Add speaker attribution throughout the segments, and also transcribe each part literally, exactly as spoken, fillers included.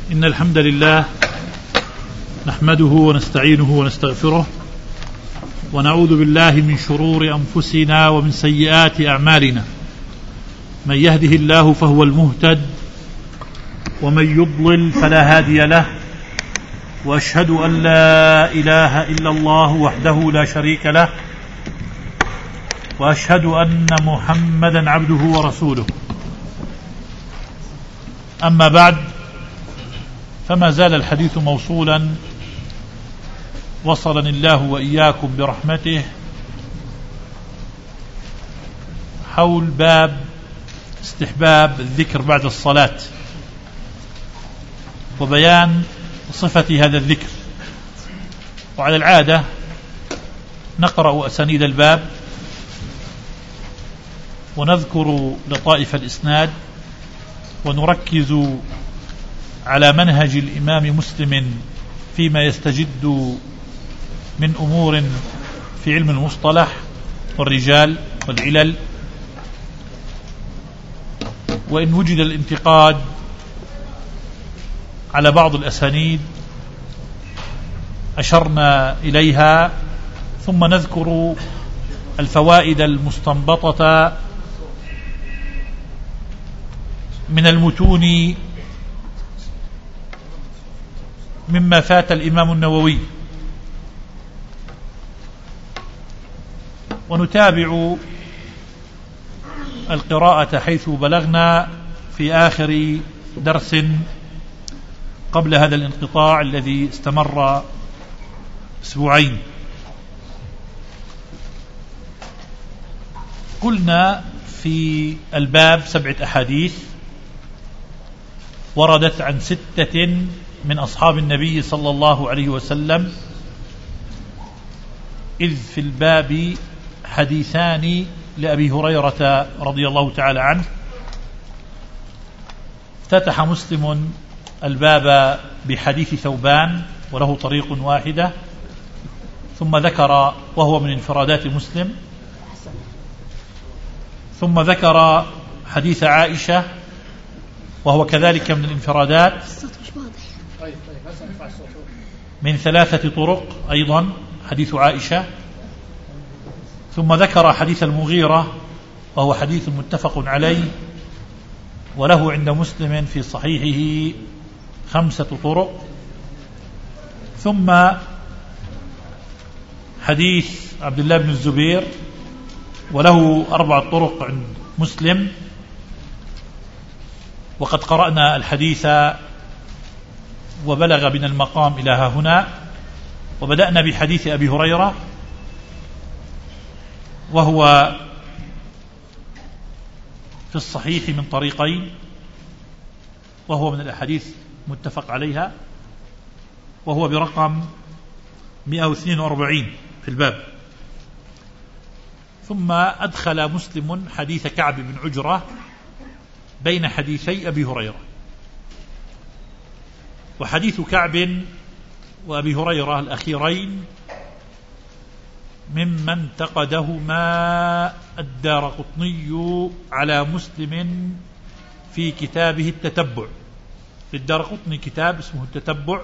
Speaker 1: إن الحمد لله نحمده ونستعينه ونستغفره ونعوذ بالله من شرور أنفسنا ومن سيئات أعمالنا. من يهده الله فهو المهتد ومن يضلل فلا هادي له، وأشهد أن لا إله إلا الله وحده لا شريك له، وأشهد أن محمدا عبده ورسوله. أما بعد، فما زال الحديث موصولا وصلني الله وإياكم برحمته حول باب استحباب الذكر بعد الصلاة وبيان صفة هذا الذكر. وعلى العادة نقرأ أسانيد الباب ونذكر لطائف الإسناد ونركز على منهج الإمام مسلم فيما يستجد من أمور في علم المصطلح والرجال والعلل، وإن وجد الانتقاد على بعض الأسانيد أشرنا إليها، ثم نذكر الفوائد المستنبطة من المتون مما فات الإمام النووي، ونتابع القراءة حيث بلغنا في آخر درس قبل هذا الانقطاع الذي استمر أسبوعين. قلنا في الباب سبعة أحاديث وردت عن ستة من أصحاب النبي صلى الله عليه وسلم، إذ في الباب حديثان لأبي هريرة رضي الله تعالى عنه. افتتح مسلم الباب بحديث ثوبان وله طريق واحدة، ثم ذكر وهو من انفرادات مسلم، ثم ذكر حديث عائشة وهو كذلك من الانفرادات من ثلاثة طرق أيضا حديث عائشة، ثم ذكر حديث المغيرة وهو حديث متفق عليه وله عند مسلم في صحيحه خمسة طرق، ثم حديث عبد الله بن الزبير وله أربع طرق عند مسلم. وقد قرأنا الحديث وبلغ بنا المقام إلى هنا، وبدأنا بحديث أبي هريرة وهو في الصحيح من طريقين، وهو من الأحاديث متفق عليها، وهو برقم مئة واثنين وأربعين في الباب. ثم أدخل مسلم حديث كعب بن عجرة بين حديثي أبي هريرة. وحديث كعب وأبي هريرة الأخيرين مما انتقدهما الدارقطني على مسلم في كتابه التتبع. للدارقطني كتاب اسمه التتبع،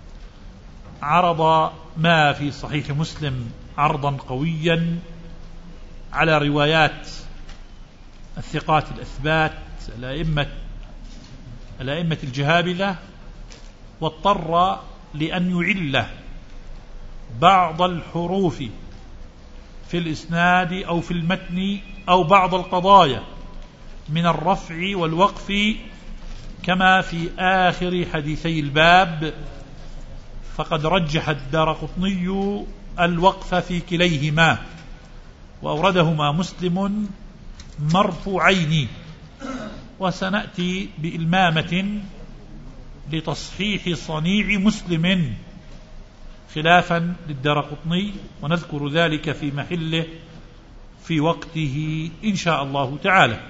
Speaker 1: عرض ما في صحيح مسلم عرضا قويا على روايات الثقات الأثبات الأئمة الأئمة الجهابذة، واضطر لأن يعل بعض الحروف في الإسناد أو في المتن أو بعض القضايا من الرفع والوقف كما في آخر حديثي الباب، فقد رجح الدارقطني الوقف في كليهما وأوردهما مسلم مرفوعين. وسنأتي بإلمامة لتصحيح صنيع مسلم خلافا للدارقطني، ونذكر ذلك في محله في وقته إن شاء الله تعالى.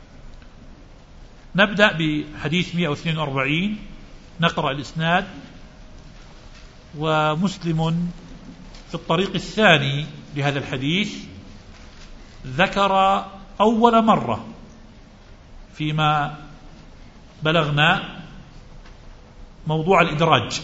Speaker 1: نبدأ بحديث مئة واثنين وأربعين، نقرأ الإسناد. ومسلم في الطريق الثاني لهذا الحديث ذكر أول مرة فيما بلغنا موضوع الإدراج،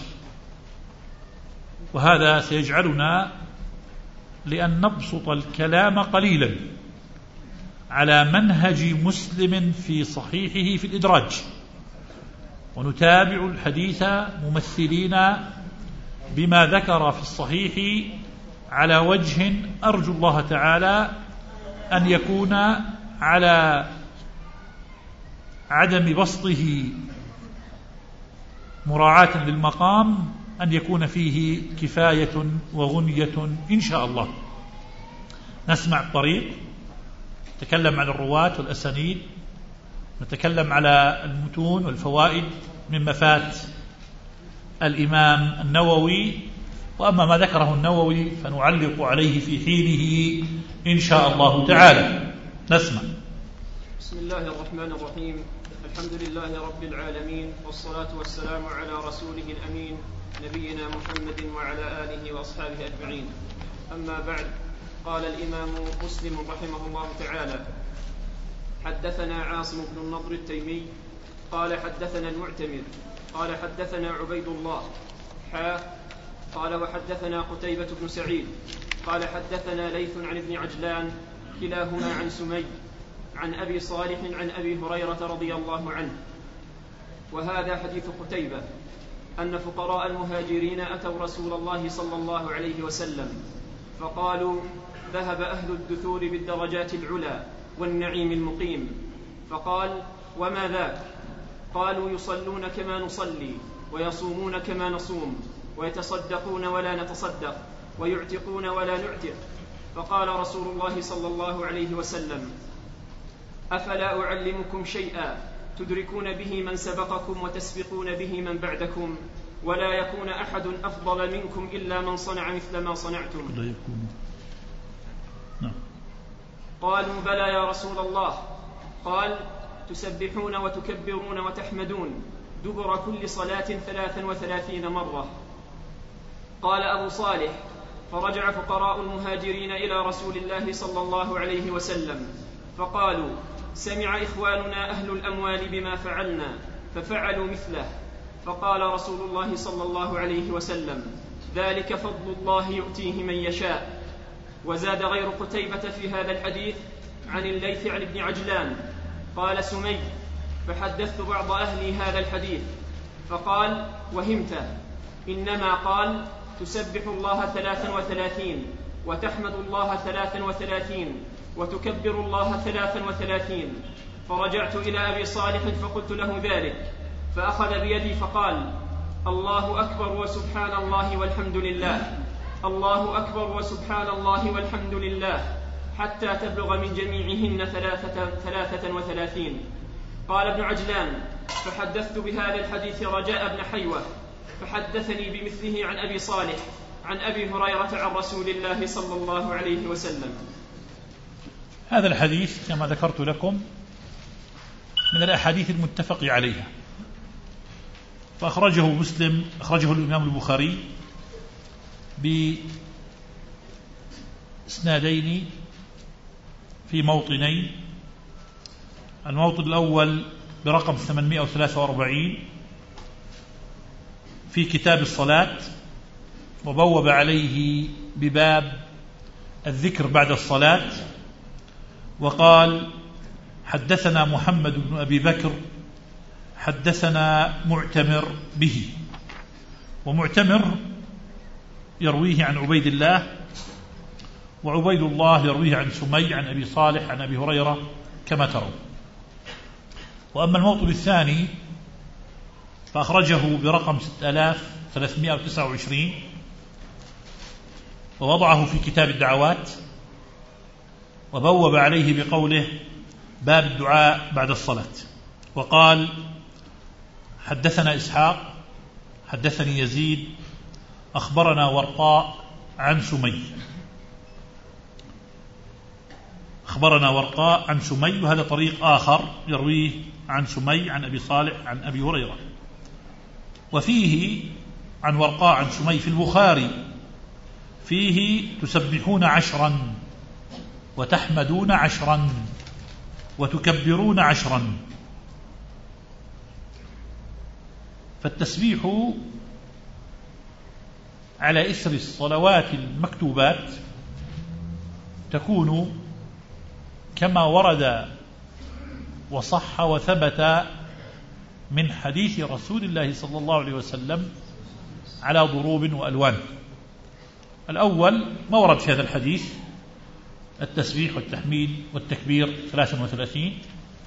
Speaker 1: وهذا سيجعلنا لأن نبسط الكلام قليلا على منهج مسلم في صحيحه في الإدراج، ونتابع الحديث ممثلين بما ذكر في الصحيح على وجه أرجو الله تعالى أن يكون على عدم بسطه مراعاة للمقام أن يكون فيه كفاية وغنية إن شاء الله. نسمع الطريق، نتكلم عن الرواة والأسانيد، نتكلم على المتون والفوائد من مفات الإمام النووي، وأما ما ذكره النووي فنعلق عليه في حينه إن شاء الله تعالى. نسمع.
Speaker 2: بسم الله الرحمن الرحيم. الحمد لله رب العالمين، والصلاة والسلام على رسوله الأمين نبينا محمد وعلى آله وأصحابه أجمعين. أما بعد، قال الإمام مسلم رحمه الله تعالى: حدثنا عاصم بن النضر التيمي قال حدثنا المعتمر قال حدثنا عبيد الله حا قال وحدثنا قتيبة بن سعيد قال حدثنا ليث عن ابن عجلان كلاهما عن سمي عن أبي صالح عن أبي هريرة رضي الله عنه. وهذا حديث قتيبة أن فقراء المهاجرين أتوا رسول الله صلى الله عليه وسلم فقالوا: ذهب أهل الدثور بالدرجات العلى والنعيم المقيم. فقال: وما ذاك؟ قالوا: يصلون كما نصلي، ويصومون كما نصوم، ويتصدقون ولا نتصدق، ويعتقون ولا نعتق. فقال رسول الله صلى الله عليه وسلم: أفلا أعلمكم شيئا تدركون به من سبقكم وتسبقون به من بعدكم، ولا يكون أحد أفضل منكم إلا من صنع مثل ما صنعتم؟ قالوا: بلى يا رسول الله. قال: تسبحون وتكبرون وتحمدون دبر كل صلاة ثلاثا وثلاثين مرة. قال أبو صالح: فرجع فقراء المهاجرين إلى رسول الله صلى الله عليه وسلم فقالوا: سمع إخواننا أهل الأموال بما فعلنا ففعلوا مثله. فقال رسول الله صلى الله عليه وسلم: ذلك فضل الله يؤتيه من يشاء. وزاد غير قتيبة في هذا الحديث عن الليث عن ابن عجلان قال سمي: فحدثت بعض أهلي هذا الحديث فقال: وهمته، إنما قال: تسبح الله ثلاثا وثلاثين، وتحمد الله ثلاثا وثلاثين، وتكبر الله ثلاثا وثلاثين. فرجعت إلى أبي صالح فقلت له ذلك، فأخذ بيدي فقال: الله أكبر وسبحان الله والحمد لله، الله أكبر وسبحان الله والحمد لله، حتى تبلغ من جميعهن ثلاثة, ثلاثة وثلاثين. قال ابن عجلان: فحدثت بهذا الحديث رجاء بن حيوة فحدثني بمثله عن أبي صالح عن أبي هريرة عن رسول الله صلى الله عليه وسلم.
Speaker 1: هذا الحديث كما ذكرت لكم من الأحاديث المتفق عليها، فأخرجه مسلم، أخرجه الإمام البخاري بإسنادين في موطنين. الموطن الأول برقم ثمانمائة وثلاثة وأربعين في كتاب الصلاة، وبوب عليه بباب الذكر بعد الصلاة، وقال: حدثنا محمد بن أبي بكر حدثنا معتمر به. ومعتمر يرويه عن عبيد الله، وعبيد الله يرويه عن سمي عن أبي صالح عن أبي هريرة كما ترون. وأما الموطن الثاني فأخرجه برقم ستة آلاف وثلاثمائة وتسعة وعشرين ووضعه في كتاب الدعوات، وبوب عليه بقوله: باب الدعاء بعد الصلاة. وقال: حدثنا إسحاق حدثني يزيد أخبرنا ورقاء عن سمي أخبرنا ورقاء عن سمي وهذا طريق آخر يرويه عن سمي عن أبي صالح عن أبي هريرة. وفيه عن ورقاء عن سمي في البخاري فيه: تسبحون عشرا، وتحمدون عشرا، وتكبرون عشرا. فالتسبيح على إثر الصلوات المكتوبات تكون كما ورد وصح وثبت من حديث رسول الله صلى الله عليه وسلم على ضروب وألوان. الأول ما ورد في هذا الحديث التسبيح والتحميد والتكبير ثلاثا وثلاثين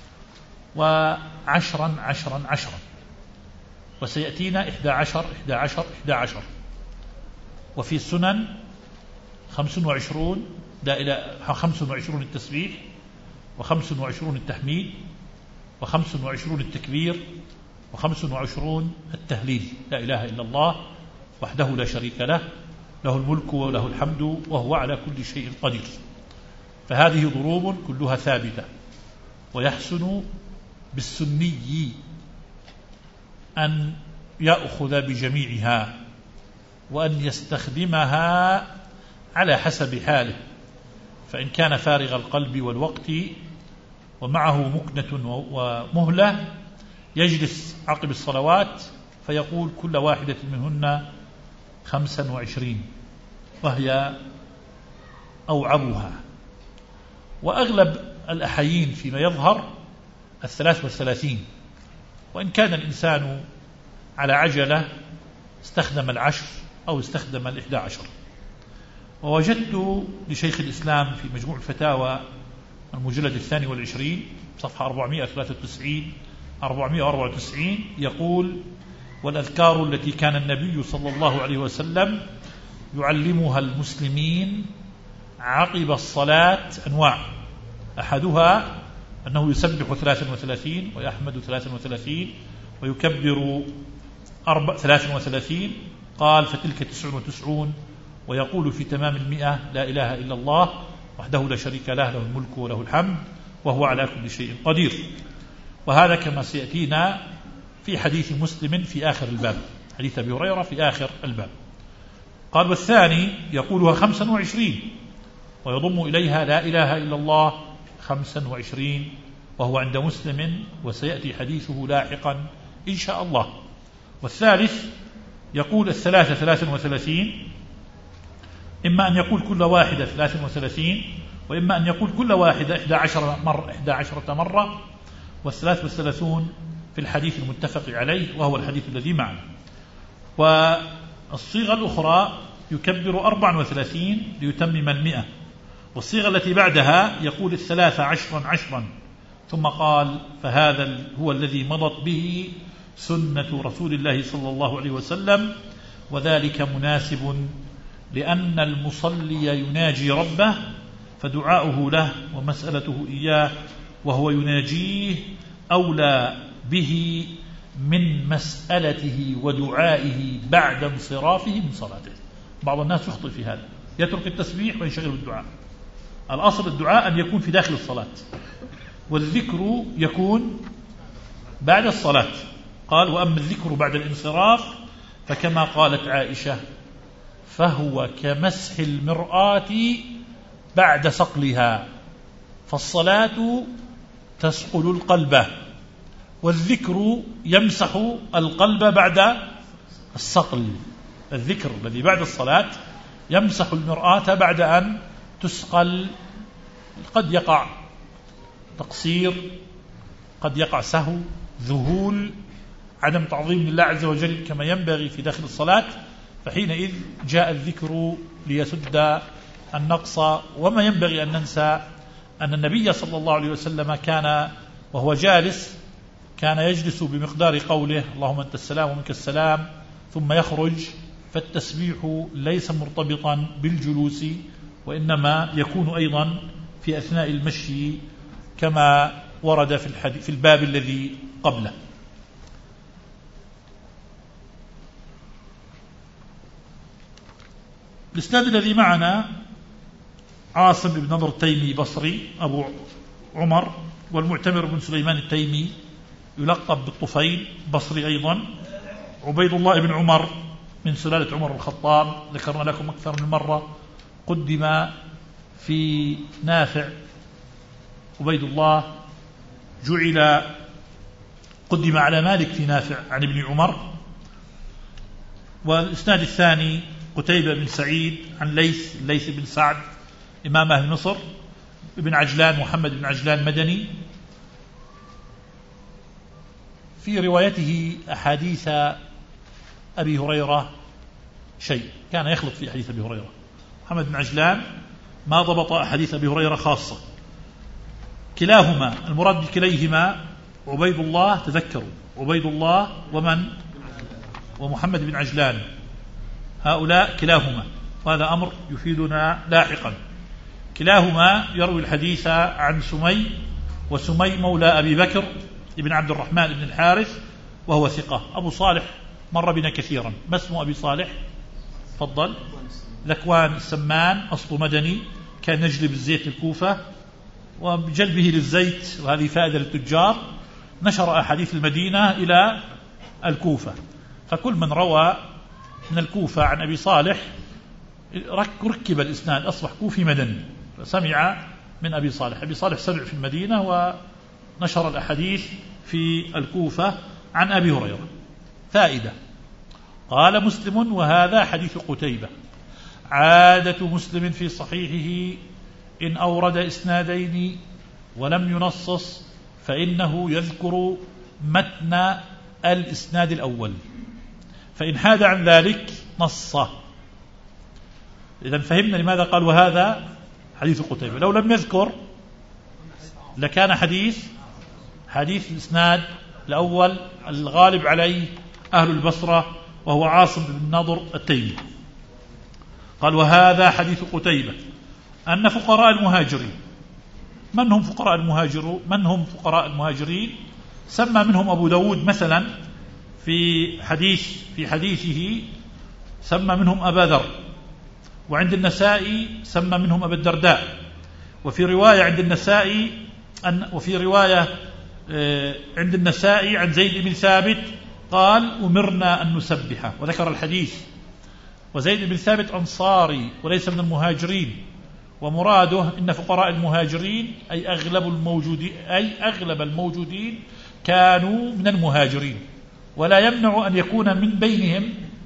Speaker 1: وعشرا عشرا عشرا، وسيأتينا إحدى عشر إحدى عشر إحدى عشر، وفي السنن خمس وعشرون إلى خمس وعشرون التسبيح وخمس وعشرون التحميد وخمس وعشرون التكبير وخمس وعشرون التهليل، لا إله إلا الله وحده لا شريك له، له الملك وله الحمد وهو على كل شيء قدير. فهذه ضروب كلها ثابتة، ويحسن بالسني أن يأخذ بجميعها وأن يستخدمها على حسب حاله، فإن كان فارغ القلب والوقت ومعه مكنة ومهلة يجلس عقب الصلوات فيقول كل واحدة منهن خمسا وعشرين وهي أوعبها. وأغلب الأحايين فيما يظهر الثلاث والثلاثين، وإن كان الإنسان على عجلة استخدم العشر أو استخدم الإحدى عشر. ووجدت لشيخ الإسلام في مجموع الفتاوى المجلد الثاني والعشرين صفحة أربعمائة وثلاثة وتسعين أربعمائة وأربعة وتسعين يقول: والأذكار التي كان النبي صلى الله عليه وسلم يعلمها المسلمين عقب الصلاة أنواع، أحدها أنه يسبح ثلاثا وثلاثين ويحمد ثلاثا وثلاثين ويكبر ثلاثا وثلاثين، قال فتلك تسع وتسعون، ويقول في تمام المئة لا إله إلا الله وحده لا شريك له، له الملك وله الحمد وهو على كل شيء قدير. وهذا كما سيأتينا في حديث مسلم في آخر الباب، حديث أبي هريرة في آخر الباب. قال: والثاني يقولها خمسا وعشرين ويضم إليها لا إله إلا الله خمسا وعشرين، وهو عند مسلم وسيأتي حديثه لاحقا إن شاء الله. والثالث يقول الثلاثة ثلاثا وثلاثين، إما أن يقول كل واحدة ثلاثا وثلاثين، وإما أن يقول كل واحدة إحدى عشر مرة إحدى عشرة مرة، والثلاث والثلاثون في الحديث المتفق عليه وهو الحديث الذي معنا. والصيغة الأخرى يكبر أربعا وثلاثين ليتمم المئة، والصيغة التي بعدها يقول الثلاثة عشرا عشرا، ثم قال: فهذا هو الذي مضت به سنة رسول الله صلى الله عليه وسلم، وذلك مناسب لأن المصلي يناجي ربه، فدعاؤه له ومسألته إياه وهو يناجيه أولى به من مسألته ودعائه بعد انصرافه من صلاته. بعض الناس يخطئ في هذا، يترك التسبيح وينشغل بالدعاء. الأصل الدعاء أن يكون في داخل الصلاة، والذكر يكون بعد الصلاة. قال: وأما الذكر بعد الانصراف فكما قالت عائشة فهو كمسح المرآة بعد صقلها، فالصلاة تسقل القلب، والذكر يمسح القلب بعد الصقل. الذكر الذي بعد الصلاة يمسح المرآة بعد أن تسقل. قد يقع تقصير، قد يقع سهو، ذهول، عدم تعظيم لله عز وجل كما ينبغي في داخل الصلاة، فحينئذ جاء الذكر ليسد النقص. وما ينبغي أن ننسى أن النبي صلى الله عليه وسلم كان وهو جالس كان يجلس بمقدار قوله اللهم أنت السلام ومنك السلام، ثم يخرج. فالتسبيح ليس مرتبطا بالجلوس، وإنما يكون أيضا في أثناء المشي كما ورد في الحديث في الباب الذي قبله. الإسناد الذي معنا عاصم بن نضر التيمي بصري أبو عمر، والمعتمر بن سليمان التيمي يلقب بالطفيل بصري أيضا. عبيد الله بن عمر من سلالة عمر الخطاب، ذكرنا لكم أكثر من مرة، قدم في نافع. عبيد الله جعل قدم على مالك في نافع عن ابن عمر، والإسناد الثاني قتيبة بن سعيد عن ليث ليث بن سعد إمام أهل مصر ابن عجلان محمد بن عجلان مدني. في روايته أحاديث أبي هريرة شيء، كان يخلط في حديث أبي هريرة. محمد بن عجلان ما ضبط أحاديث أبي هريرة خاصة. كلاهما المراد بكليهما عبيد الله، تذكروا عبيد الله ومن ومحمد بن عجلان، هؤلاء كلاهما، وهذا أمر يفيدنا لاحقا. كلاهما يروي الحديث عن سمي، وسمي مولى أبي بكر ابن عبد الرحمن بن الحارث وهو ثقة. أبو صالح مر بنا كثيرا. ما اسم أبي صالح؟ تفضل. ذكوان السمان، أصل مدني، كان يجلب الزيت الكوفة، وبجلبه للزيت وهذه فائدة للتجار نشر أحاديث المدينة إلى الكوفة، فكل من روى من الكوفة عن أبي صالح ركب الإسناد، أصبح كوفي مدني، فسمع من أبي صالح. أبي صالح سمع في المدينة ونشر الأحاديث في الكوفة عن أبي هريرة. فائدة. قال مسلم: وهذا حديث قتيبة. عادة مسلم في صحيحه إن أورد إسنادين ولم ينصص فإنه يذكر متن الإسناد الأول، فإن حاد عن ذلك نصه. إذن فهمنا لماذا قال وهذا حديث قتيبة. لو لم يذكر لكان حديث حديث الإسناد الأول الغالب عليه أهل البصرة وهو عاصم بن نضر التيمي. قال: وهذا حديث قتيبة أن فقراء المهاجرين. من هم فقراء المهاجرون؟ من هم فقراء المهاجرين؟ سمى منهم أبو داود مثلا في حديث في حديثه سمى منهم أبا ذر، وعند النسائي سمى منهم أبا الدرداء، وفي رواية عند النسائي أن وفي رواية عند النسائي عن زيد بن ثابت قال: أمرنا أن نسبحه، وذكر الحديث. وزيد بن ثابت أنصاري وليس من المهاجرين، ومراده إن فقراء المهاجرين أي أغلب الموجودين أي أغلب الموجودين كانوا من المهاجرين، ولا يمنع أن يكون من بينهم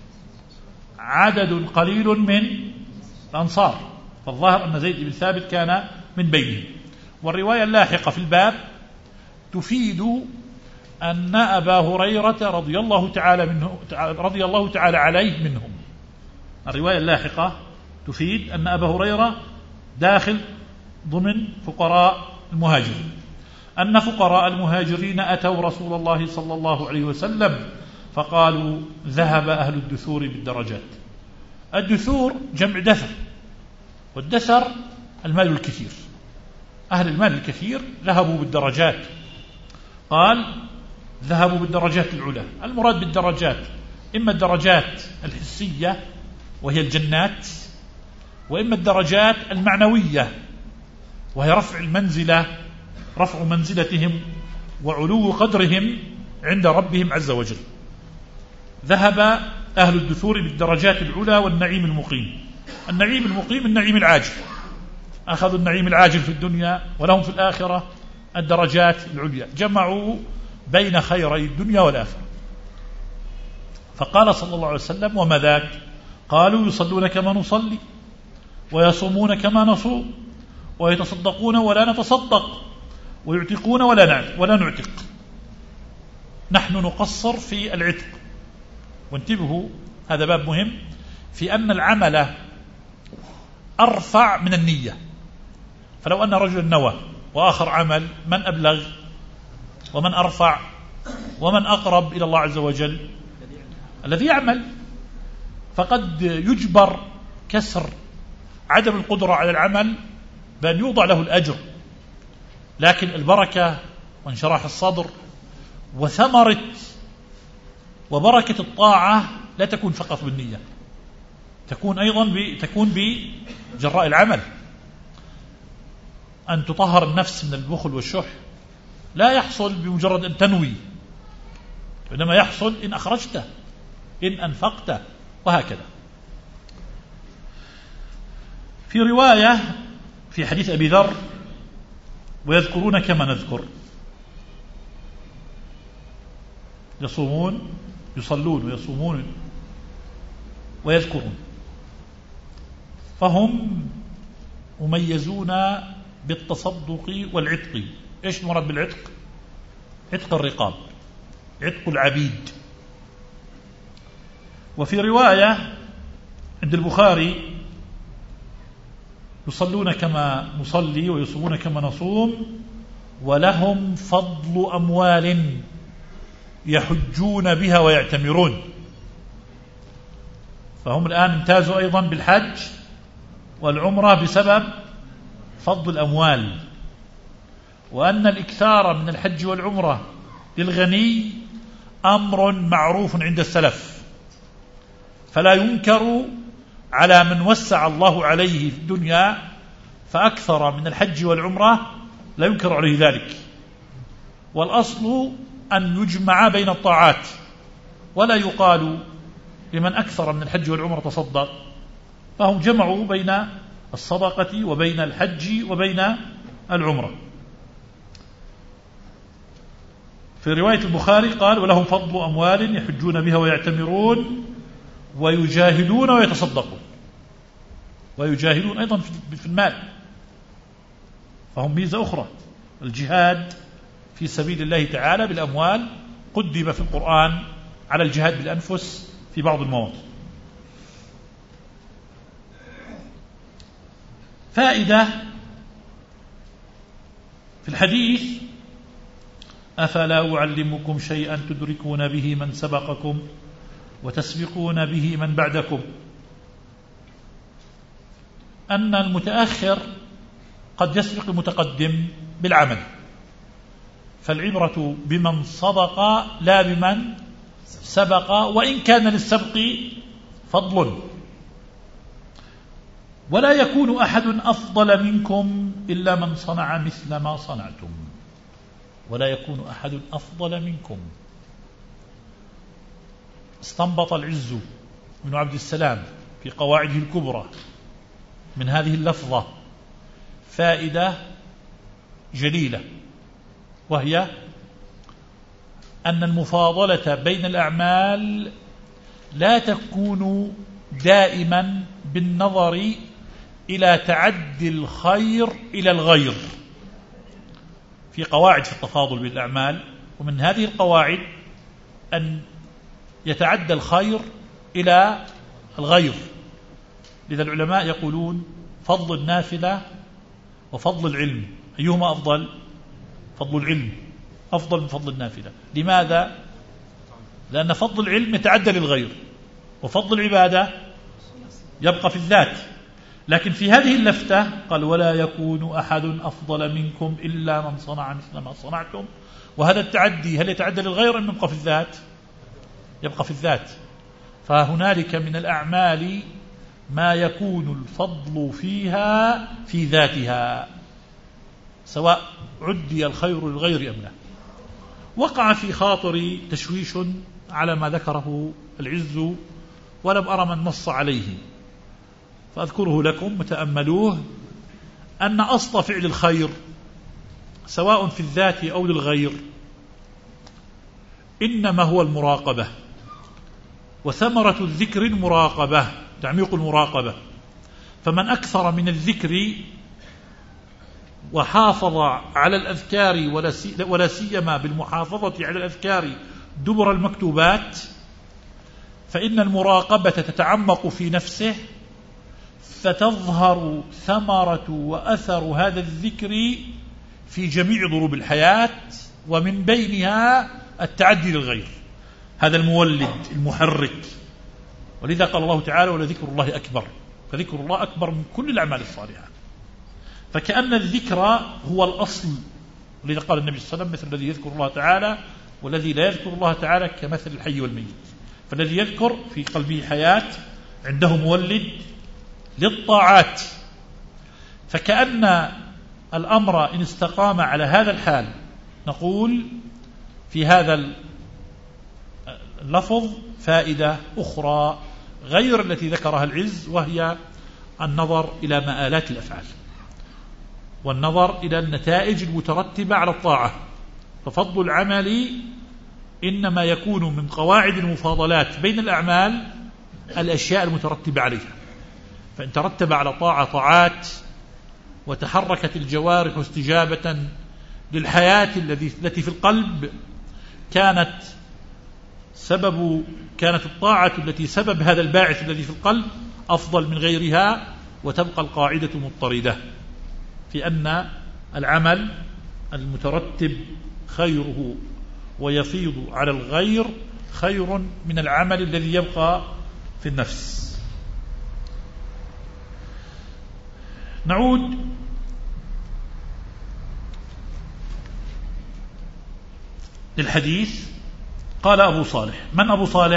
Speaker 1: عدد قليل من الأنصار، فالظاهر أن زيد بن ثابت كان من بينهم. والرواية اللاحقة في الباب تفيد أن أبا هريرة رضي الله تعالى منه رضي الله تعالى عليه منهم. الرواية اللاحقة تفيد أن أبا هريرة داخل ضمن فقراء المهاجرين، أن فقراء المهاجرين أتوا رسول الله صلى الله عليه وسلم فقالوا: ذهب أهل الدثور بالدرجات. الدثور جمع دثر، والدثر المال الكثير، أهل المال الكثير ذهبوا بالدرجات. قال: ذهبوا بالدرجات العلى. المراد بالدرجات إما الدرجات الحسية وهي الجنات، وإما الدرجات المعنوية وهي رفع المنزلة رفع منزلتهم وعلو قدرهم عند ربهم عز وجل. ذهب أهل الدثور بالدرجات العلى والنعيم المقيم. النعيم المقيم النعيم العاجل، أخذوا النعيم العاجل في الدنيا ولهم في الآخرة الدرجات العليا، جمعوا بين خيري الدنيا والآخرة. فقال صلى الله عليه وسلم: وما ذاك؟ قالوا: يصلون كما نصلي، ويصومون كما نصوم، ويتصدقون ولا نتصدق، ويعتقون ولا ولا نعتق. نحن نقصر في العتق. وانتبهوا، هذا باب مهم في أن العمل أرفع من النية. فلو أن رجل نوى وآخر عمل، من أبلغ ومن أرفع ومن أقرب إلى الله عز وجل؟ الذي يعمل. فقد يجبر كسر عدم القدرة على العمل بأن يوضع له الأجر، لكن البركة وانشراح الصدر وثمرة وبركة الطاعة لا تكون فقط بالنية، تكون أيضا ب... تكون بجراء العمل. أن تطهر النفس من البخل والشح لا يحصل بمجرد أن تنوي، وإنما يحصل إن أخرجته، إن أنفقته، وهكذا. في رواية في حديث أبي ذر: ويذكرون كما نذكر، يصومون يصلون ويصومون ويذكرون، فهم مميزون بالتصدق والعتق. إيش المراد بالعتق؟ عتق الرقاب، عتق العبيد. وفي رواية عند البخاري: يصلون كما نصلي ويصومون كما نصوم ولهم فضل أموال يحجون بها ويعتمرون. فهم الآن امتازوا أيضا بالحج والعمرة بسبب فضل الأموال، وأن الإكثار من الحج والعمرة للغني أمر معروف عند السلف، فلا ينكر على من وسع الله عليه في الدنيا فأكثر من الحج والعمرة، لا ينكر عليه ذلك. والأصل أن يجمع بين الطاعات، ولا يقال لمن أكثر من الحج والعمرة تصدق، فهم جمعوا بين الصدقة وبين الحج وبين العمرة. في رواية البخاري قال: ولهم فضل أموال يحجون بها ويعتمرون ويجاهدون ويتصدقون. ويجاهدون أيضا في المال، فهم ميزة أخرى. الجهاد في سبيل الله تعالى بالأموال قدم في القرآن على الجهاد بالأنفس في بعض المواطن. فائدة في الحديث: أفلا أعلمكم شيئا تدركون به من سبقكم وتسبقون به من بعدكم. أن المتأخر قد يسبق المتقدم بالعمل، فالعبرة بمن صدق لا بمن سبق، وإن كان للسبق فضل. ولا يكون أحد أفضل منكم إلا من صنع مثل ما صنعتم. ولا يكون أحد أفضل منكم. استنبط العز بن عبد السلام في قواعده الكبرى من هذه اللفظة فائدة جليلة، وهي أن المفاضلة بين الأعمال لا تكون دائما بالنظر إلى تعدي الخير إلى الغير. في قواعد في التفاضل بالأعمال، ومن هذه القواعد أن يتعدى الخير إلى الغير. لذا العلماء يقولون: فضل النافلة وفضل العلم أيهما أفضل؟ فضل العلم أفضل من فضل النافلة. لماذا؟ لأن فضل العلم يتعدى للغير، وفضل العبادة يبقى في الذات. لكن في هذه اللفتة قال: ولا يكون أحد أفضل منكم إلا من صنع مثل ما صنعتم. وهذا التعدي هل يتعدى للغير أم يبقى في الذات؟ يبقى في الذات. فهنالك من الأعمال ما يكون الفضل فيها في ذاتها، سواء عدي الخير للغير أم لا. وقع في خاطري تشويش على ما ذكره العز، ولم أرى من نص عليه، فأذكره لكم وتأملوه: أن أصل فعل الخير سواء في الذات أو للغير إنما هو المراقبة، وثمرة الذكر المراقبة، تعميق المراقبة. فمن أكثر من الذكر وحافظ على الأذكار، ولا سيما بالمحافظة على الأذكار دبر المكتوبات، فإن المراقبة تتعمق في نفسه، فتظهر ثمرة وأثر هذا الذكر في جميع ضروب الحياة، ومن بينها التعدي للغير، هذا المولد المحرك. ولذا قال الله تعالى: ولذكر الله أكبر. فذكر الله أكبر من كل الأعمال الصالحة. فكأن الذكر هو الأصل. ولذا قال النبي صلى الله عليه وسلم: مثل الذي يذكر الله تعالى والذي لا يذكر الله تعالى كمثل الحي والميت. فالذي يذكر في قلبه حياة عنده مولد للطاعات. فكأن الأمر إن استقام على هذا الحال نقول في هذا اللفظ فائدة أخرى غير التي ذكرها العز، وهي النظر إلى مآلات الأفعال والنظر إلى النتائج المترتبة على الطاعة. ففضل العمل إنما يكون من قواعد المفاضلات بين الأعمال الأشياء المترتبة عليها. فإن ترتب على طاعة طاعات، وتحركت الجوارح استجابة للحياة التي في القلب، كانت سبب كانت الطاعة التي سبب هذا الباعث الذي في القلب أفضل من غيرها، وتبقى القاعدة مضطردة في أن العمل المترتب خيره ويفيض على الغير خير من العمل الذي يبقى في النفس. نعود للحديث. قال أبو صالح. من أبو صالح؟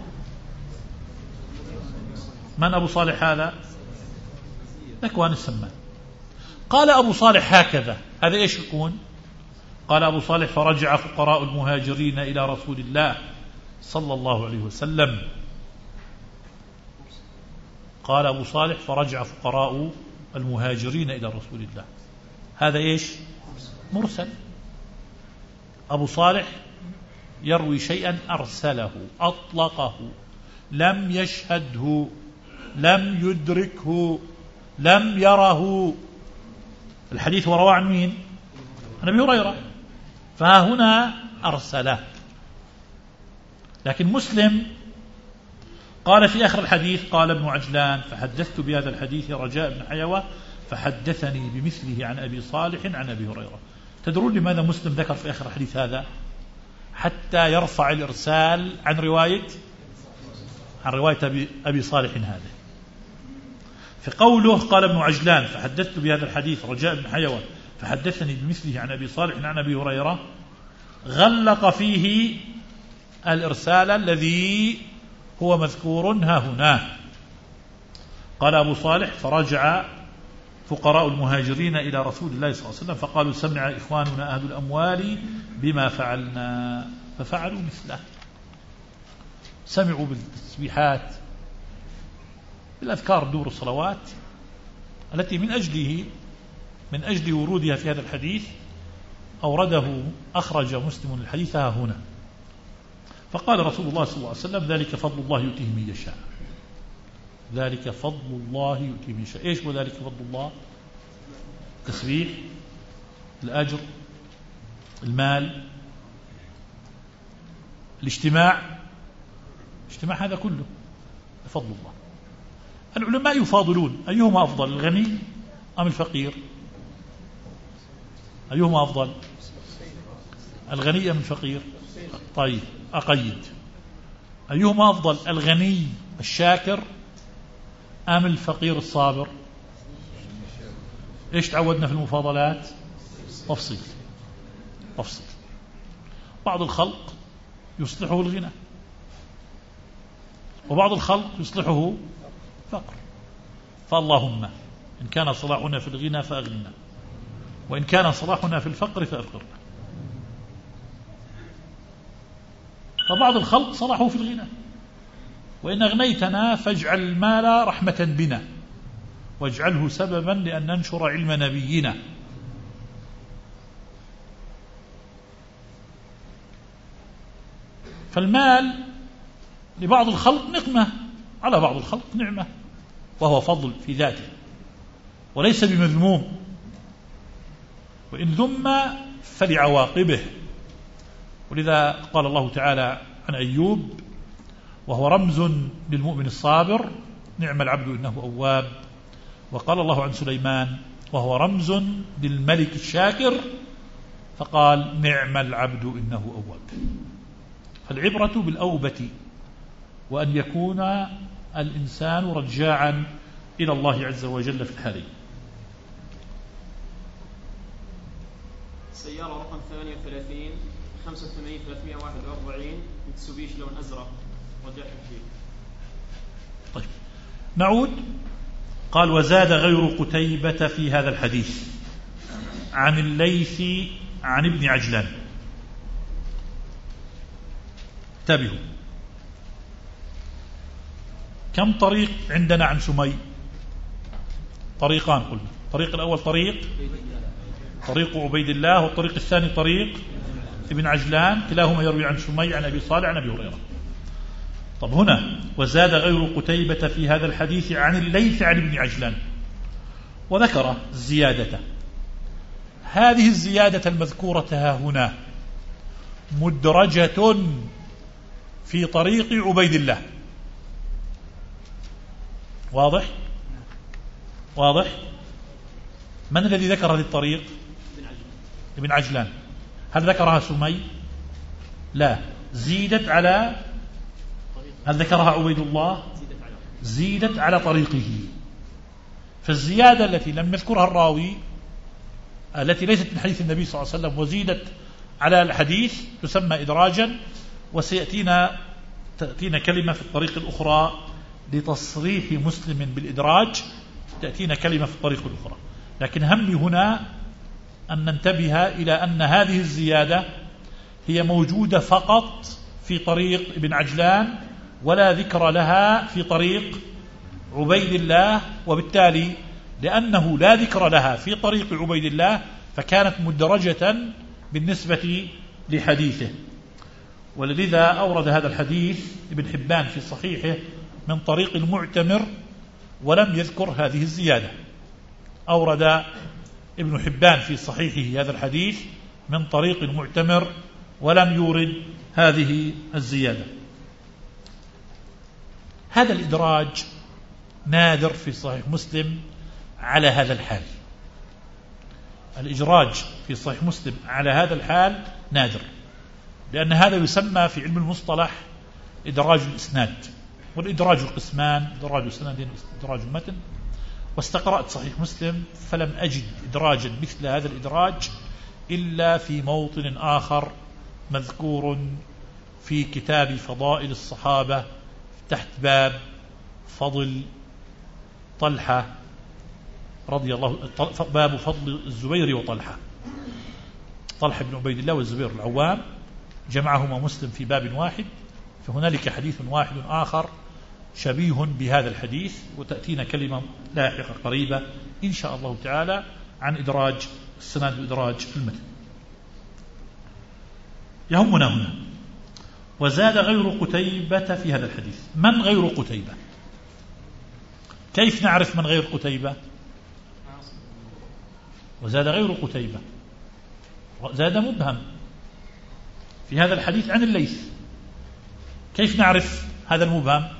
Speaker 1: من أبو صالح هذا؟ ذكوان السمان. قال أبو صالح هكذا، هذا إيش يكون؟ قال أبو صالح: فرجع فقراء المهاجرين إلى رسول الله صلى الله عليه وسلم. قال أبو صالح: فرجع فقراء المهاجرين إلى رسول الله. هذا إيش؟ مرسل. أبو صالح يروي شيئا أرسله، أطلقه، لم يشهده، لم يدركه، لم يره. الحديث وروى عن مين؟ عن أبي هريرة، فها هنا أرسله. لكن مسلم قال في آخر الحديث: قال ابن عجلان: فحدثت بهذا الحديث رجاء بن حيوة فحدثني بمثله عن أبي صالح عن أبي هريرة. تدرون لماذا مسلم ذكر في آخر الحديث هذا؟ حتى يرفع الإرسال عن رواية عن رواية أبي صالح هذا. في قوله قال ابن عجلان: فحدثت بهذا الحديث رجاء بن حيوة فحدثني بمثله عن أبي صالح عن أبي هريرة، غلق فيه الإرسال الذي هو مذكور ها هنا. قال أبو صالح: فرجع فقراء المهاجرين إلى رسول الله صلى الله عليه وسلم فقالوا: سمع إخواننا أهل الأموال بما فعلنا، ففعلوا مثله. سمعوا بالتسبيحات، بالأذكار، دور الصلوات التي من أجله من أجل ورودها في هذا الحديث أورده أخرج مسلم الحديث ها هنا. فقال رسول الله صلى الله عليه وسلم: ذلك فضل الله يؤتيه من يشاء. ذلك فضل الله يؤتيه من يشاء. إيش هو ذلك فضل الله؟ التسبيح، الأجر، المال، الاجتماع. الاجتماع هذا كله فضل الله. العلماء يفاضلون: أيهما أفضل، الغني أم الفقير؟ أيهما أفضل، الغني أم الفقير؟ طيب أقيد: أيهما أفضل، الغني الشاكر أم الفقير الصابر؟ إيش تعودنا في المفاضلات؟ تفصيل تفصيل. بعض الخلق يصلحه الغنى، وبعض الخلق يصلحه فقر. فاللهم إن كان صلاحنا في الغنى فأغننا، وإن كان صلاحنا في الفقر فأفقرنا. فبعض الخلق صلاحه في الغنى، وإن أغنيتنا فاجعل المال رحمة بنا، واجعله سببا لأن ننشر علم نبينا. فالمال لبعض الخلق نقمة، على بعض الخلق نعمة، وهو فضل في ذاته وليس بمذموم، وإن ذم فلعواقبه. ولذا قال الله تعالى عن أيوب: وهو رمز للمؤمن الصابر، نعم العبد إنه أواب. وقال الله عن سليمان: وهو رمز للملك الشاكر، فقال: نعم العبد إنه أواب. فالعبرة بالأوبة، وأن يكون الإنسان رجاعا إلى الله عز وجل في الحالين.
Speaker 2: سيارة رقم ثمانية وثلاثين خمسة وثمانين ثلاثمائة وواحد وأربعين متسوبيش لون أزرق رجاء فيه.
Speaker 1: طيب نعود. قال: وزاد غير قتيبة في هذا الحديث عن الليث عن ابن عجلان. انتبهوا، كم طريق عندنا عن سمي؟ طريقان قلنا. الطريق الأول طريق طريق عبيد الله، والطريق الثاني طريق ابن عجلان، كلاهما يروي عن سمي عن أبي صالح عن أبي هريرة. طب هنا وزاد غير قتيبة في هذا الحديث عن الليث عن ابن عجلان وذكر الزيادة. هذه الزيادة المذكورة ها هنا مدرجة في طريق عبيد الله. واضح؟ واضح؟ من الذي ذكر هذه الطريق؟ ابن عجلان. هل ذكرها سمي؟ لا، زيدت على. هل ذكرها عبيد الله؟ زيدت على طريقه. فالزيادة التي لم يذكرها الراوي التي ليست من حديث النبي صلى الله عليه وسلم وزيدت على الحديث تسمى إدراجا، وسيأتينا تأتينا كلمة في الطريق الأخرى لتصريح مسلم بالإدراج، تأتينا كلمة في الطريق الأخرى. لكن همي هنا أن ننتبه إلى أن هذه الزيادة هي موجودة فقط في طريق ابن عجلان ولا ذكر لها في طريق عبيد الله، وبالتالي لأنه لا ذكر لها في طريق عبيد الله فكانت مدرجة بالنسبة لحديثه. ولذا أورد هذا الحديث ابن حبان في صحيحه من طريق المعتمر ولم يذكر هذه الزيادة. أورد ابن حبان في صحيحه هذا الحديث من طريق المعتمر ولم يورد هذه الزيادة. هذا الإدراج نادر في صحيح مسلم على هذا الحال. الإدراج في صحيح مسلم على هذا الحال نادر، لأن هذا يسمى في علم المصطلح إدراج الإسناد، والإدراج قسمان: إدراج سند، إدراج متن. واستقرأت صحيح مسلم فلم أجد إدراجا مثل هذا الإدراج إلا في موطن آخر مذكور في كتاب فضائل الصحابة تحت باب فضل طلحة رضي الله، باب فضل الزبير وطلحة، طلحة بن عبيد الله والزبير العوام، جمعهما مسلم في باب واحد. فهنالك حديث واحد آخر شبيه بهذا الحديث، وتأتينا كلمة لاحقة قريبة إن شاء الله تعالى عن إدراج السند وإدراج المتن. يهمنا هنا وزاد غير قتيبة في هذا الحديث. من غير قتيبة؟ كيف نعرف من غير قتيبة؟ وزاد غير قتيبة، زاد مبهم في هذا الحديث عن الليث. كيف نعرف هذا المبهم؟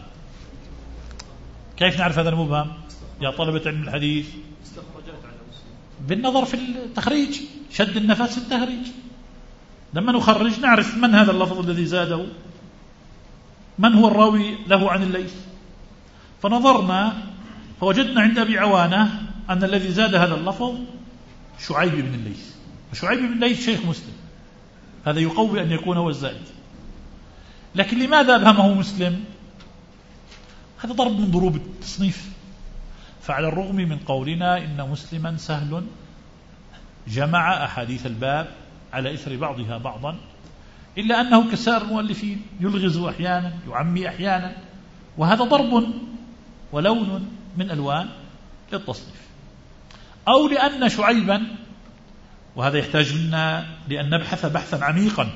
Speaker 1: كيف نعرف هذا المبهم يا طلبة علم الحديث؟ بالنظر في التخريج، شد النفس في التخريج. لما نخرج نعرف من هذا اللفظ الذي زاده، من هو الراوي له عن الليث. فنظرنا فوجدنا عند أبي عوانة أن الذي زاد هذا اللفظ شعيب بن الليث، وشعيب بن الليث شيخ مسلم، هذا يقوي أن يكون هو الزائد. لكن لماذا أبهمه مسلم؟ هذا ضرب من ضروب التصنيف. فعلى الرغم من قولنا إن مسلما سهل جمع أحاديث الباب على إثر بعضها بعضا، إلا أنه كسائر المؤلفين يلغز أحيانا، يعمي أحيانا، وهذا ضرب ولون من ألوان للتصنيف. أو لأن شعيبا، وهذا يحتاج منا لأن نبحث بحثا عميقا،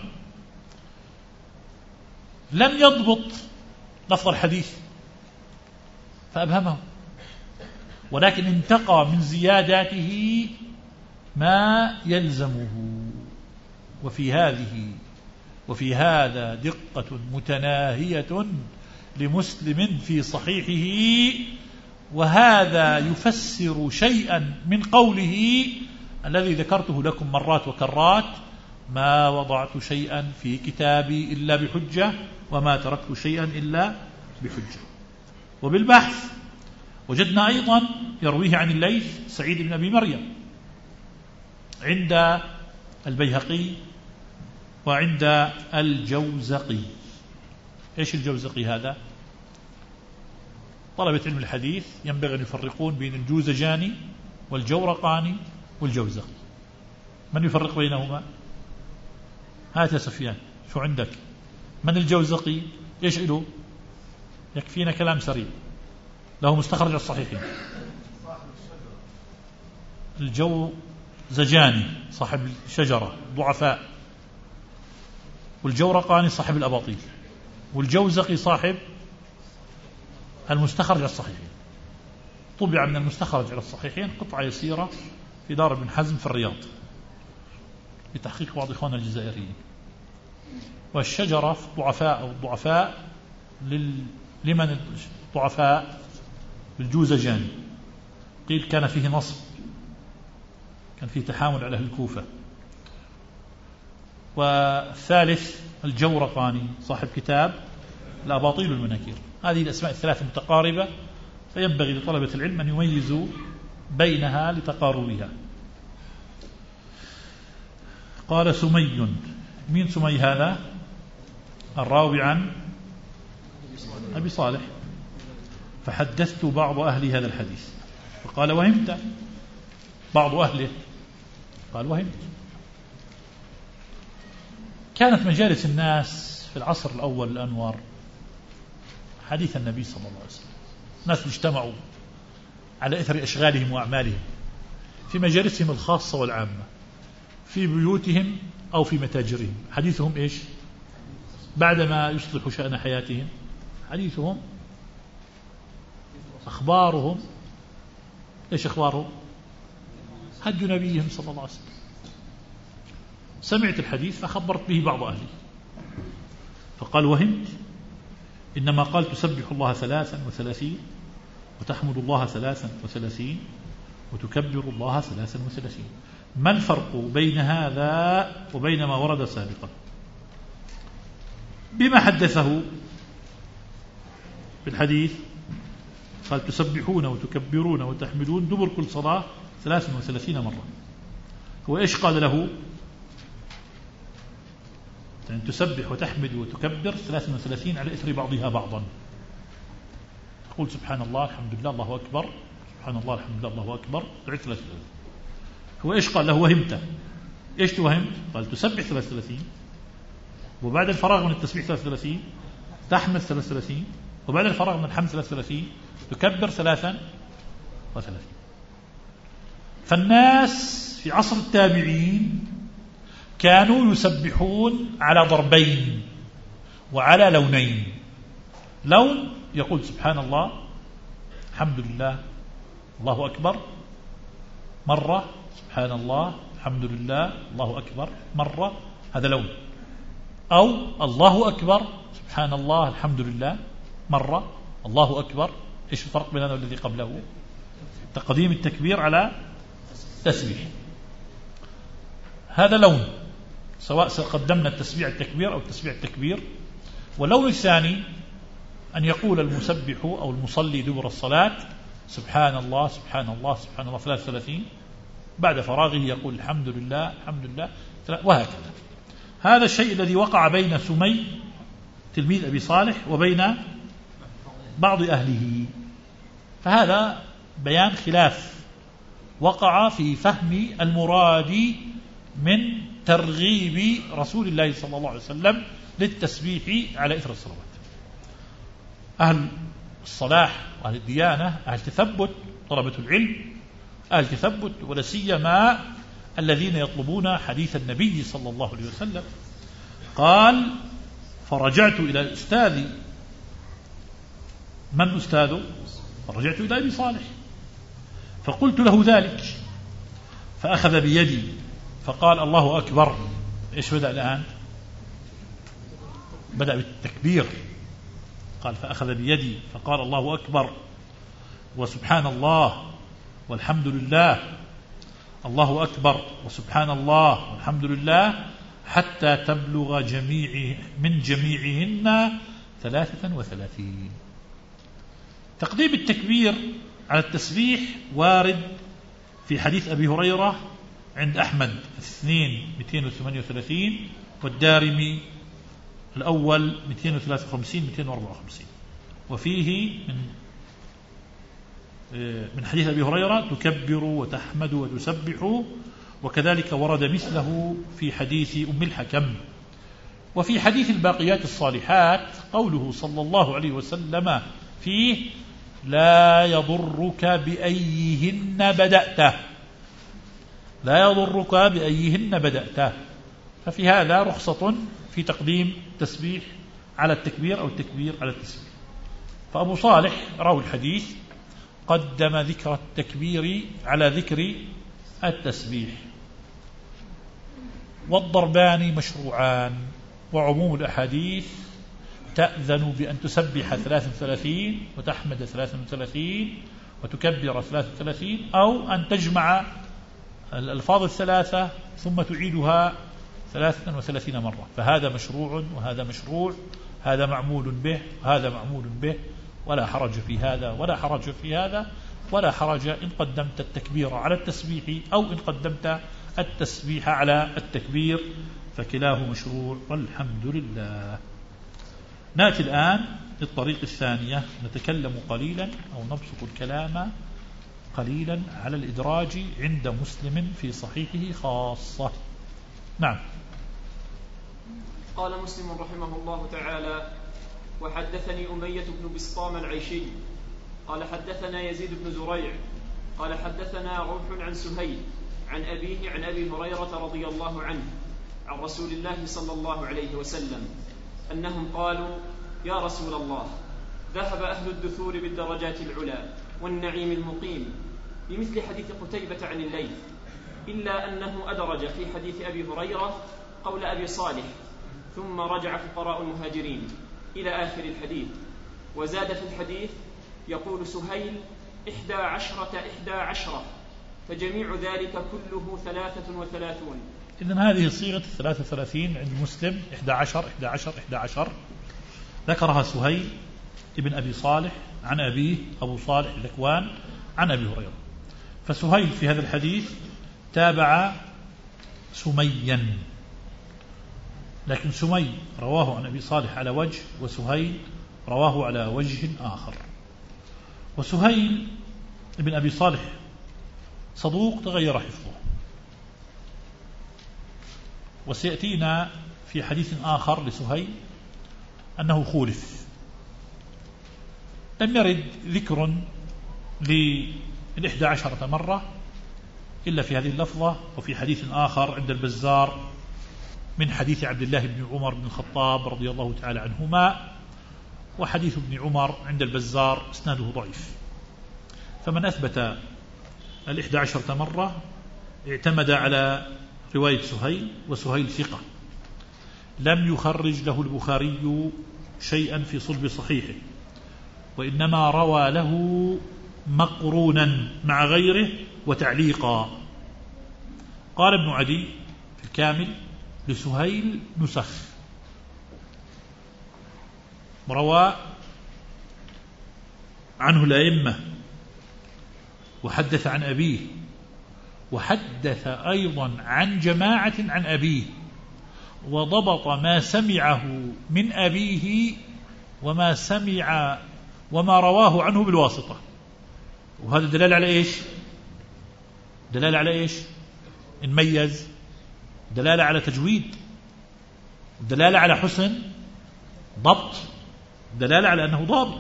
Speaker 1: لم يضبط لفظ الحديث فأبهمه، ولكن انتقى من زياداته ما يلزمه. وفي هذه وفي هذا دقة متناهية لمسلم في صحيحه، وهذا يفسر شيئا من قوله الذي ذكرته لكم مرات وكرات: ما وضعت شيئا في كتابي إلا بحجة، وما تركت شيئا إلا بحجة. وبالبحث وجدنا أيضا يرويه عن الليث سعيد بن أبي مريم عند البيهقي وعند الجوزقي. إيش الجوزقي هذا؟ طلبة علم الحديث ينبغي أن يفرقون بين الجوزجاني والجورقاني والجوزقي. من يفرق بينهما؟ هات يا سفيان، شو عندك؟ من الجوزقي؟ إيش له؟ يكفينا كلام سريع، له مستخرج الصحيحين. الجوزجاني صاحب الشجرة ضعفاء، والجورقاني صاحب الأباطيل، والجوزقي صاحب المستخرج على الصحيحين، طبع من المستخرج على الصحيحين قطعة يسيرة في دار ابن حزم في الرياض بتحقيق بعض إخواننا الجزائريين. والشجرة في الضعفاء أو الضعفاء لل... لمن الضعفاء بالجوزجاني، قيل كان فيه نصب، كان فيه تحامل على أهل الكوفة. والثالث الجورقاني صاحب كتاب الأباطيل المناكير. هذه الأسماء الثلاث متقاربة، فينبغي لطلبة العلم أن يميزوا بينها لتقاربها. قال سمي، مين سمي هذا؟ الراوي عن أبي صالح. فحدثت بعض أهل هذا الحديث فقال وهمت. بعض أهله قال وهمت. كانت مجالس الناس في العصر الأول الأنور حديث النبي صلى الله عليه وسلم، الناس اجتمعوا على إثر أشغالهم وأعمالهم في مجالسهم الخاصة والعامة، في بيوتهم أو في متاجرهم. حديثهم إيش؟ بعدما يصلح شأن حياتهم حديثهم أخبارهم. إيش أخبارهم؟ هدي نبيهم صلى الله عليه وسلم. سمعت الحديث فخبرت به بعض أهلي فقال وهمت، إنما قال تسبح الله ثلاثا وثلاثين وتحمد الله ثلاثا وثلاثين وتكبر الله ثلاثا وثلاثين. ما الفرق بين هذا وبين ما ورد سابقا؟ بما حدثه في الحديث قال تسبحون وتكبرون وتحمدون دبر كل صلاة ثلاثا وثلاثين مرة. هو إيش قال له؟ يعني تسبح وتحمد وتكبر ثلاثا وثلاثين على إثر بعضها بعضا. تقول سبحان الله الحمد لله الله أكبر، سبحان الله الحمد لله الله أكبر، تعيد ثلاثة. هو إيش قال له؟ وهمت. إيش توهمت؟ قال تسبح ثلاثة وثلاثين، وبعد الفراغ من التسبيح ثلاثة وثلاثين تحمد ثلاثة وثلاثين، وبعد الفراغ من الحمد ثلاثة وثلاثين تكبر ثلاثا وثلاثين. فالناس في عصر التابعين كانوا يسبحون على ضربين وعلى لونين. لون يقول سبحان الله الحمد لله الله أكبر مرة، سبحان الله الحمد لله الله أكبر مرة، هذا لون. أو الله أكبر سبحان الله الحمد لله مرة، الله أكبر. إيش الفرق بين هذا والذي قبله؟ تقديم التكبير على التسبيح، هذا لون، سواء قدمنا التسبيح التكبير أو التسبيح التكبير. واللون الثاني أن يقول المسبح أو المصلي دبر الصلاة سبحان الله سبحان الله سبحان الله ثلاثة وثلاثين، بعد فراغه يقول الحمد لله الحمد لله، وهكذا. هذا الشيء الذي وقع بين سمي تلميذ أبي صالح وبين بعض أهله. فهذا بيان خلاف وقع في فهم المراد من ترغيب رسول الله صلى الله عليه وسلم للتسبيح على إثر الصلوات. أهل الصلاح وأهل الديانة أهل تثبت، طلبة العلم أهل تثبت، ولا سيما الذين يطلبون حديث النبي صلى الله عليه وسلم. قال فرجعت إلى أستاذي. من أستاذه؟ فرجعت إلى أبي صالح فقلت له ذلك فأخذ بيدي فقال الله أكبر. إيش بدأ الآن؟ بدأ بالتكبير. قال فأخذ بيدي فقال الله أكبر وسبحان الله والحمد لله، الله أكبر وسبحان الله والحمد لله، حتى تبلغ جميع من جميعهن ثلاثة وثلاثين. تقديم التكبير على التسبيح وارد في حديث أبي هريرة عند أحمد اثنين مئتين وثمانية وثلاثين، والدارمي الأول مئتين وثلاثة وخمسين مئتين وأربعة وخمسين. وفيه من من حديث أبي هريرة تكبر وتحمد وتسبح، وكذلك ورد مثله في حديث أم الحكم. وفي حديث الباقيات الصالحات قوله صلى الله عليه وسلم فيه لا يضرك بأيهن بدأت، لا يضرك بأيهن بدأت. ففي هذا رخصة في تقديم التسبيح على التكبير أو التكبير على التسبيح. فأبو صالح راوي الحديث قدم ذكر التكبير على ذكر التسبيح. والضربان مشروعان، وعموم الأحاديث تأذن بأن تسبح ثلاث وثلاثين وتحمد ثلاث وثلاثين وتكبر ثلاث وثلاثين، أو أن تجمع الألفاظ الثلاثة ثم تعيدها ثلاثة وثلاثين مرة، فهذا مشروع وهذا مشروع، هذا معمول به وهذا معمول به، ولا حرج في هذا ولا حرج في هذا، ولا حرج إن قدمت التكبير على التسبيح أو إن قدمت التسبيح على التكبير، فكلاه مشروع والحمد لله. نأتي الآن للطريق الثانية، نتكلم قليلا أو نبسط الكلام قليلا على الإدراج عند مسلم في صحيحه خاصة. نعم.
Speaker 2: قال مسلم رحمه الله تعالى: وحدثني أمية بن بسطام العيشي قال حدثنا يزيد بن زريع قال حدثنا روح عن سهيل عن أبيه عن أبي هريرة رضي الله عنه عن رسول الله صلى الله عليه وسلم أنهم قالوا: يا رسول الله، ذهب أهل الدثور بالدرجات العلى والنعيم المقيم بمثل حديث قتيبة عن الليث، إلا أنه أدرج في حديث أبي هريرة قول أبي صالح: ثم رجع فقراء المهاجرين إلى آخر الحديث، وزاد في الحديث: يقول سهيل إحدى عشرة إحدى عشرة، فجميع ذلك كله ثلاثة وثلاثون.
Speaker 1: إذن هذه صيغة الثلاثة وثلاثين عند مسلم إحدى عشر إحدى عشر إحدى عشر، ذكرها سهيل ابن أبي صالح عن أبيه أبو صالح الذكوان عن أبي هريرة. فسهيل في هذا الحديث تابع سميا، لكن سمي رواه عن أبي صالح على وجه، وسهيل رواه على وجه آخر. وسهيل ابن أبي صالح صدوق تغير حفظه، وسيأتينا في حديث آخر لسهيل أنه خولف. لم يرد ذكر للإحدى عشرة مرة إلا في هذه اللفظة، وفي حديث آخر عند البزار من حديث عبد الله بن عمر بن الخطاب رضي الله تعالى عنهما، وحديث ابن عمر عند البزار اسناده ضعيف. فمن أثبت الإحدى عشرة مرة اعتمد على رواية سهيل، وسهيل ثقة لم يخرج له البخاري شيئا في صلب صحيحه، وإنما روى له مقرونا مع غيره وتعليقا. قال ابن عدي في الكامل: لسهيل نسخ، روى عنه الأئمة، وحدث عن أبيه، وحدث أيضا عن جماعة عن أبيه، وضبط ما سمعه من أبيه وما سمع وما رواه عنه بالواسطة. وهذا دلالة على إيش؟ دلالة على إيش؟ نميز، دلالة على تجويد، دلالة على حسن ضبط، دلالة على أنه ضابط.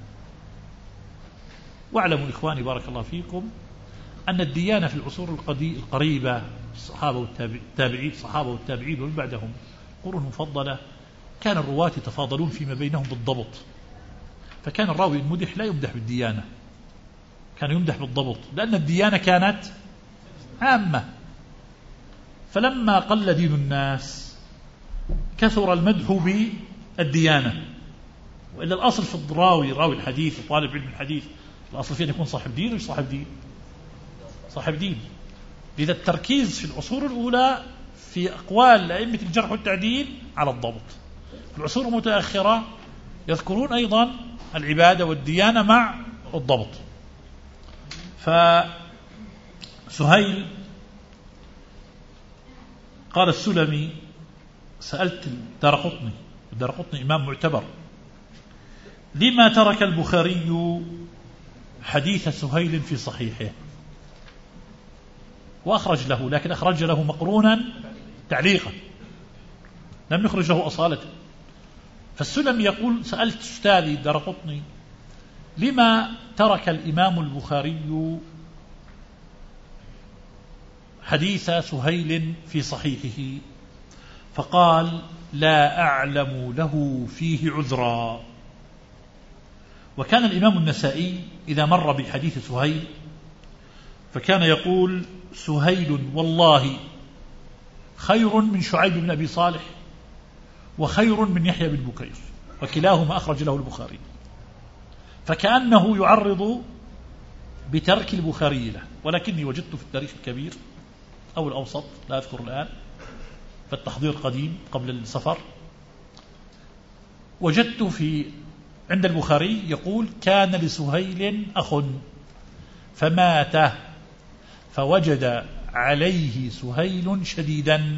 Speaker 1: واعلموا إخواني بارك الله فيكم أن الديانة في العصور القريبة، الصحابة والتابعين الصحابة والتابعين ومن بعدهم قرون مفضلة، كان الرواة يتفاضلون فيما بينهم بالضبط، فكان الراوي المدح لا يمدح بالديانة، كان يمدح بالضبط، لأن الديانة كانت عامة. فلما قل دين الناس كثر المدح بالديانة، وإلا الأصل في الراوي راوي الحديث وطالب علم الحديث الأصل فيه أن يكون صاحب دين، وش صاحب دين؟ صاحب دين. لذا التركيز في العصور الأولى في أقوال أئمة الجرح والتعديل على الضبط. في العصور المتأخرة يذكرون أيضا العبادة والديانة مع الضبط. فسهيل قال السلمي: سألت الدارقطني، الدارقطني إمام معتبر: لما ترك البخاري حديث سهيل في صحيحه؟ وأخرج له، لكن أخرج له مقرونا تعليقا، لم يخرج له أصالة. فالسلمي يقول: سألت أستاذي الدارقطني لما ترك الإمام البخاري حديث سهيل في صحيحه؟ فقال: لا أعلم له فيه عذرا، وكان الإمام النسائي إذا مر بحديث سهيل فكان يقول سهيل والله خير من شعيب بن أبي صالح وخير من يحيى بن بكير، وكلاهما أخرج له البخاري، فكأنه يعرض بترك البخاري له. ولكني وجدت في التاريخ الكبير أو الأوسط لا أذكر الآن، فالتحضير قديم قبل السفر، وجدت في عند البخاري يقول كان لسهيل أخ فمات فوجد عليه سهيل شديدا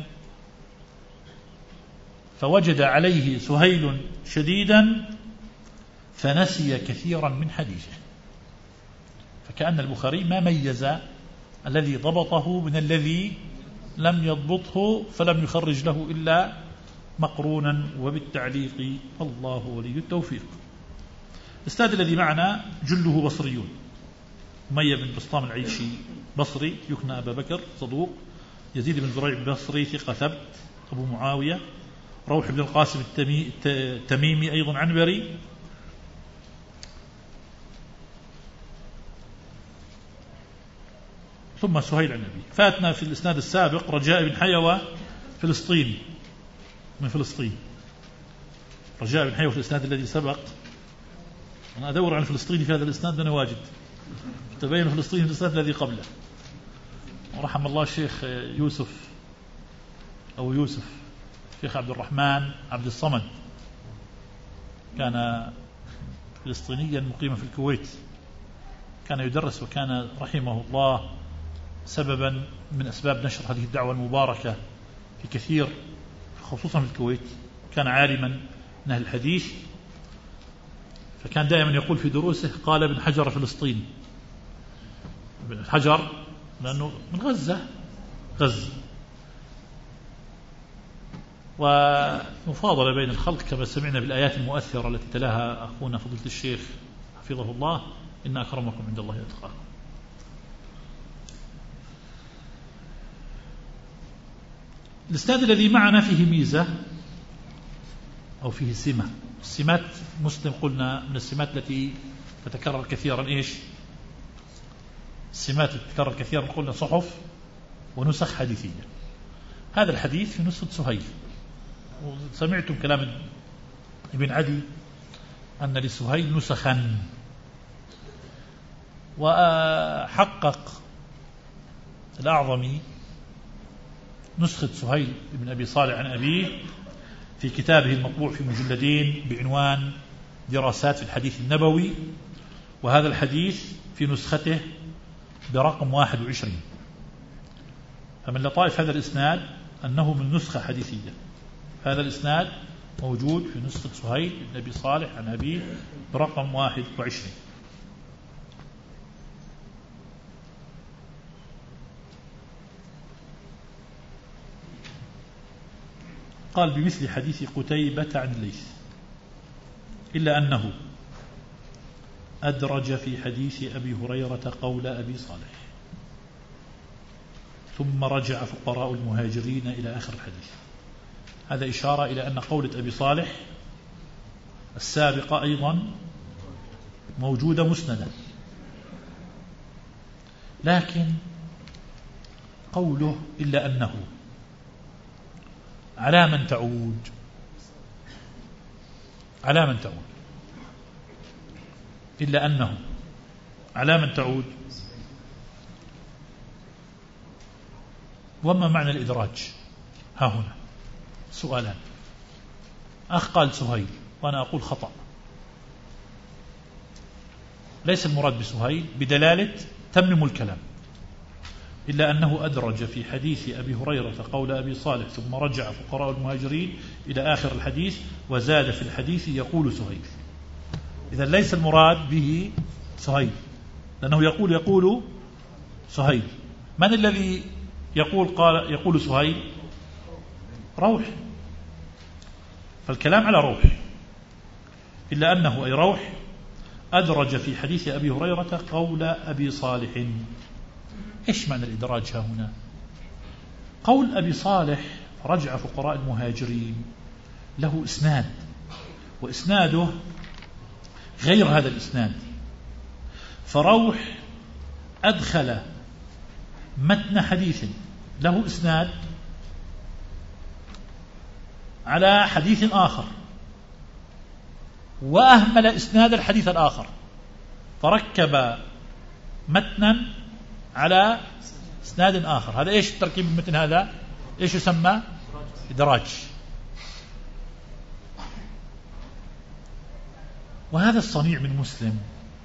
Speaker 1: فوجد عليه سهيل شديدا فنسي كثيرا من حديثه. فكأن البخاري ما ميز الذي ضبطه من الذي لم يضبطه، فلم يخرج له إلا مقرونا وبالتعليق. الله ولي التوفيق. الأستاذ الذي معنا جله بصريون، أمية بن بسطام العيشي بصري يكنى أبا بكر صدوق، يزيد بن زريع بصري ثقة ثبت، أبو معاوية، روح بن القاسم التميمي أيضا عنبري، ثم سهيل عن أبيه. فاتنا في الإسناد السابق رجاء بن حيوة فلسطيني من فلسطين، رجاء بن حيوة في الإسناد الذي سبق. أنا أدور عن فلسطيني في هذا الإسناد أنا واجد، تبين فلسطيني في الإسناد الذي قبله. ورحم الله الشيخ يوسف أو يوسف شيخ عبد الرحمن عبد الصمد، كان فلسطينيا مقيما في الكويت، كان يدرس، وكان رحمه الله سببا من أسباب نشر هذه الدعوة المباركة في كثير، خصوصا في الكويت. كان عالما من أهل الحديث، فكان دائما يقول في دروسه قال ابن حجر فلسطين، ابن حجر لأنه من غزة غزة ومفاضلة بين الخلق كما سمعنا بالآيات المؤثرة التي تلاها أخونا فضيلة الشيخ حفظه الله: إن أكرمكم عند الله أتقاكم. الإسناد الذي معنا فيه ميزة أو فيه سمة. السمات مسلم قلنا من السمات التي تتكرر كثيرا إيش؟ السمات التي تتكرر كثيرا قلنا صحف ونسخ حديثية. هذا الحديث في نسخة سهيل، وسمعتم كلام ابن عدي أن لسهيل نسخا، وحقق الأعظمي نسخة سهيل بن أبي صالح عن أبيه في كتابه المطبوع في مجلدين بعنوان دراسات في الحديث النبوي، وهذا الحديث في نسخته برقم واحد وعشرين. فمن لطائف هذا الإسناد أنه من نسخة حديثية. هذا الإسناد موجود في نسخة سهيل بن أبي صالح عن أبيه برقم واحد وعشرين. قال بمثل حديث قتيبة عن الليث، إلا أنه أدرج في حديث أبي هريرة قول أبي صالح، ثم رجع فقراء المهاجرين إلى آخر الحديث. هذا إشارة إلى أن قولة أبي صالح السابقة أيضا موجودة مسندة، لكن قوله إلا أنه على من تعود؟ على من تعود؟ إلا أنه على من تعود؟ وما معنى الإدراج ها هنا؟ سؤالان. أخ قال سهيل وأنا أقول خطأ، ليس المراد بسهيل بدلالة تمم الكلام، إلا أنه أدرج في حديث أبي هريرة قول أبي صالح ثم رجع فقراء المهاجرين إلى آخر الحديث وزاد في الحديث يقول سهيل. إذا ليس المراد به سهيل، لأنه يقول يقول سهيل. من الذي يقول قال يقول سهيل؟ روح، فالكلام على روح. إلا أنه أي روح أدرج في حديث أبي هريرة قول أبي صالح. إيش معنى الإدراج ها هنا؟ قول أبي صالح رجع فقراء المهاجرين له إسناد، وإسناده غير هذا الإسناد. فروح أدخل متن حديث له إسناد على حديث آخر، وأهمل إسناد الحديث الآخر، فركب متنا على إسناد آخر. هذا إيش تركيب المتن؟ هذا إيش يسمى؟ إدراج. وهذا الصنيع من مسلم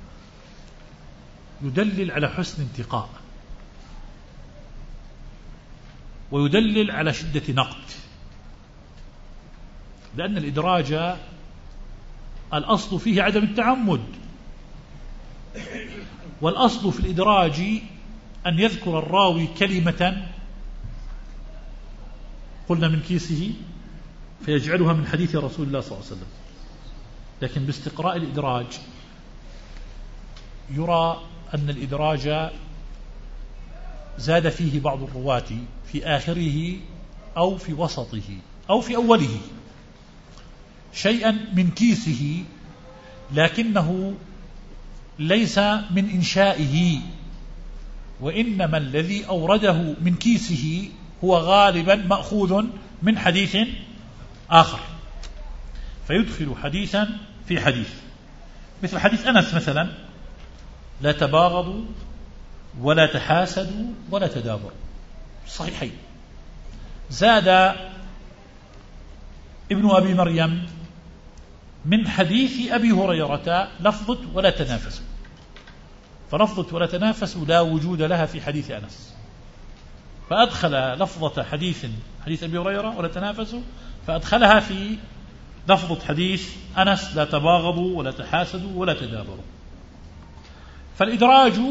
Speaker 1: يدلل على حسن انتقاء، ويدلل على شدة نقد، لأن الإدراج الأصل فيه عدم التعمد، والأصل في الإدراج أن يذكر الراوي كلمة قلنا من كيسه فيجعلها من حديث رسول الله صلى الله عليه وسلم. لكن باستقراء الإدراج يرى أن الإدراج زاد فيه بعض الرواة في آخره أو في وسطه أو في أوله شيئا من كيسه، لكنه ليس من إنشائه، وإنما الذي أورده من كيسه هو غالبا مأخوذ من حديث آخر، فيدخل حديثا في حديث، مثل حديث أنس مثلا: لا تباغضوا ولا تحاسدوا ولا تدابروا، صحيحين. زاد ابن أبي مريم من حديث أبي هريرة لفظة ولا تنافسوا، فلفظة ولا تنافسوا لا وجود لها في حديث أنس، فأدخل لفظة حديث حديث أبي هريرة ولا تنافسوا، فأدخلها في لفظة حديث أنس: لا تباغضوا ولا تحاسدوا ولا تدابروا. فالإدراج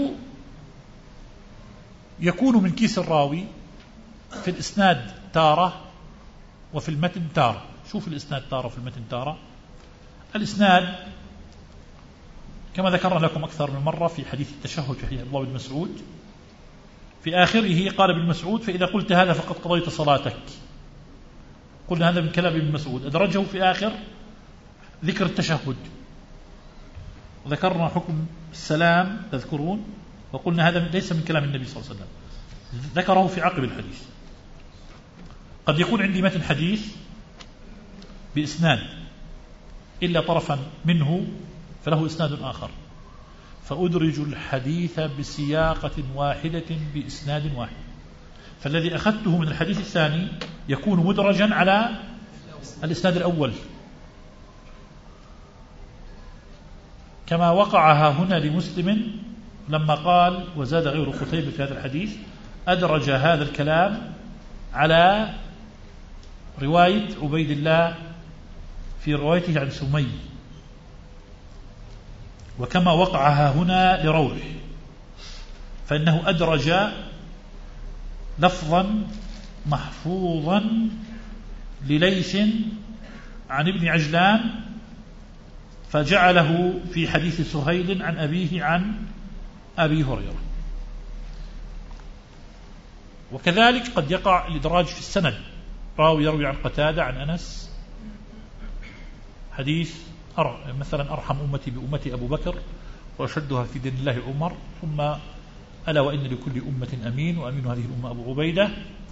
Speaker 1: يكون من كيس الراوي في الإسناد تارة وفي المتن تارة. شوف الإسناد تارة وفي المتن تارة. الإسناد كما ذكرنا لكم أكثر من مرة في حديث التشهد في حديث عبد الله بن مسعود، في آخره قال ابن مسعود: فإذا قلت هذا فقد قضيت صلاتك. قلنا هذا من كلام ابن مسعود، أدرجه في آخر ذكر التشهد، وذكرنا حكم السلام تذكرون، وقلنا هذا ليس من كلام النبي صلى الله عليه وسلم، ذكره في عقب الحديث. قد يكون عندي متن حديث بإسناد إلا طرفا منه فله إسناد آخر، فأدرج الحديث بسياقة واحدة بإسناد واحد، فالذي أخذته من الحديث الثاني يكون مدرجا على الإسناد الأول، كما وقعها هنا لمسلم لما قال: وزاد غير قتيبة في هذا الحديث، أدرج هذا الكلام على رواية عبيد الله في روايته عن سمي، وكما وقعها هنا لروح، فإنه أدرج لفظا محفوظا لليث عن ابن عجلان فجعله في حديث سهيل عن أبيه عن أبي هريرة. وكذلك قد يقع الإدراج في السند، راوي يروي عن قتادة عن أنس حديث مثلا: أرحم أمتي بأمتي أبو بكر وأشدها في دين الله عمر، ثم ألا وإن لكل أمة أمين وأمين هذه الأمة أبو عبيدة.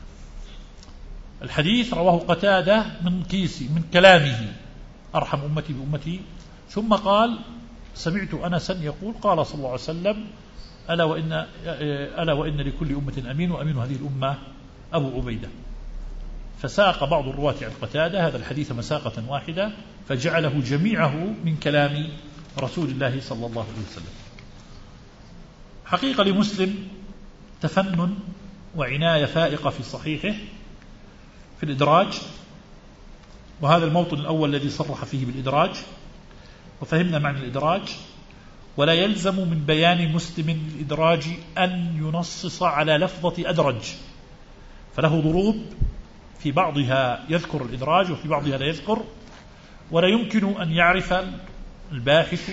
Speaker 1: الحديث رواه قتادة من كيسي من كلامه: أرحم أمتي بأمتي، ثم قال: سمعت أنسا يقول قال صلى الله عليه وسلم: ألا وإن, ألا وإن لكل أمة أمين وأمين هذه الأمة أبو عبيدة. فساق بعض الرواة عن قتادة هذا الحديث مساقة واحدة، فجعله جميعه من كلام رسول الله صلى الله عليه وسلم. حقيقة لمسلم تفنن وعناية فائقة في صحيحه في الإدراج، وهذا الموطن الأول الذي صرح فيه بالإدراج، وفهمنا معنى الإدراج. ولا يلزم من بيان مسلم للإدراج أن ينصص على لفظة أدرج، فله ضروب في بعضها يذكر الإدراج وفي بعضها لا يذكر، ولا يمكن أن يعرف الباحث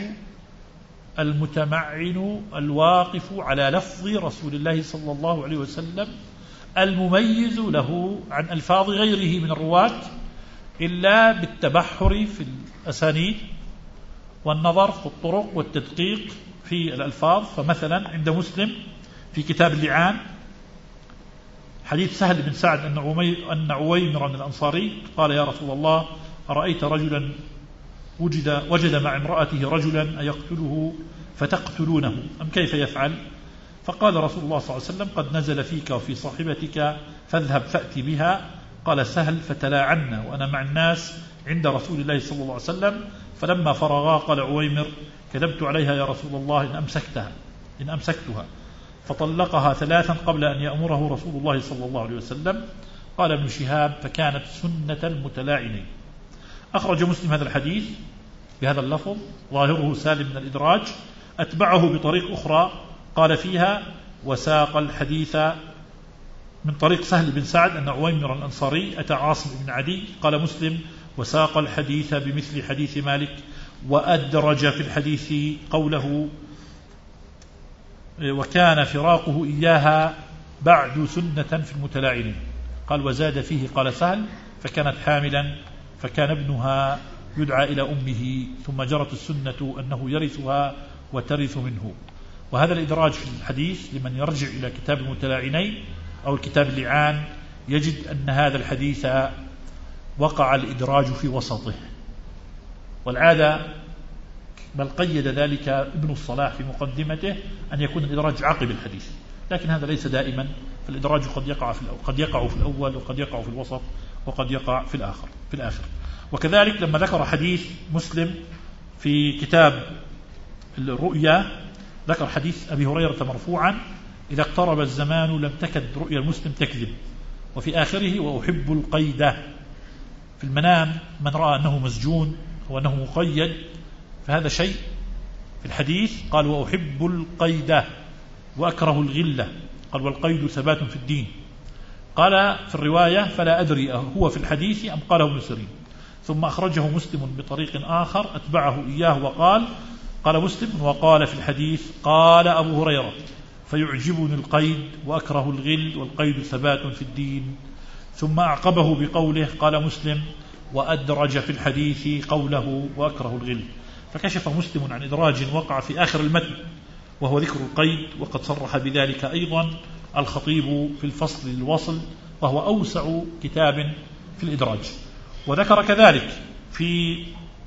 Speaker 1: المتمعن الواقف على لفظ رسول الله صلى الله عليه وسلم المميز له عن ألفاظ غيره من الرواة إلا بالتبحر في الأسانيد والنظر في الطرق والتدقيق في الألفاظ. فمثلا عند مسلم في كتاب اللعان حديث سهل بن سعد أن عويمر الأنصاري قال يا رسول الله أرأيت رجلا وجد, وجد مع امرأته رجلا أيقتله فتقتلونه أم كيف يفعل؟ فقال رسول الله صلى الله عليه وسلم قد نزل فيك وفي صاحبتك فاذهب فأتي بها. قال سهل فتلاعنا وأنا مع الناس عند رسول الله صلى الله عليه وسلم، فلما فرغا قال عويمر كذبت عليها يا رسول الله إن أمسكتها إن أمسكتها فطلقها ثلاثا قبل أن يأمره رسول الله صلى الله عليه وسلم. قال ابن شهاب فكانت سنة المتلاعنين. أخرج مسلم هذا الحديث بهذا اللفظ ظاهره سالم من الإدراج، أتبعه بطريق أخرى قال فيها وساق الحديث من طريق سهل بن سعد أن عويمر الأنصاري أتى عاصم بن عدي. قال مسلم وساق الحديث بمثل حديث مالك وأدرج في الحديث قوله وكان فراقه إياها بعد سنة في المتلاعنين. قال وزاد فيه قال سهل فكانت حاملا فكان ابنها يدعى إلى أمه ثم جرت السنة أنه يرثها وترث منه. وهذا الإدراج في الحديث لمن يرجع إلى كتاب المتلاعنين أو الكتاب اللعان يجد أن هذا الحديث وقع الإدراج في وسطه، والعادة بل قيد ذلك ابن الصلاح في مقدمته أن يكون الإدراج عقب الحديث، لكن هذا ليس دائما، فالإدراج قد يقع في الأول قد يقع في الأول وقد يقع في الوسط وقد يقع في الآخر في الآخر. وكذلك لما ذكر حديث مسلم في كتاب الرؤيا ذكر حديث أبي هريرة مرفوعا إذا اقترب الزمان لم تكد رؤيا المسلم تكذب، وفي آخره وأحب القيد. في المنام من رأى أنه مسجون وأنه مقيد فهذا شيء في الحديث. قال وأحب القيد وأكره الغلة. قال والقيد ثبات في الدين. قال في الرواية فلا أدري هو في الحديث أم قاله ابن سيرين. ثم أخرجه مسلم بطريق آخر أتبعه إياه وقال قال مسلم وقال في الحديث قال أبو هريرة فيعجبني القيد وأكره الغل والقيد ثبات في الدين. ثم أعقبه بقوله قال مسلم وأدرج في الحديث قوله وأكره الغل. فكشف مسلم عن إدراج وقع في آخر المتن وهو ذكر القيد، وقد صرح بذلك أيضا الخطيب في الفصل للوصل وهو أوسع كتاب في الإدراج. وذكر كذلك في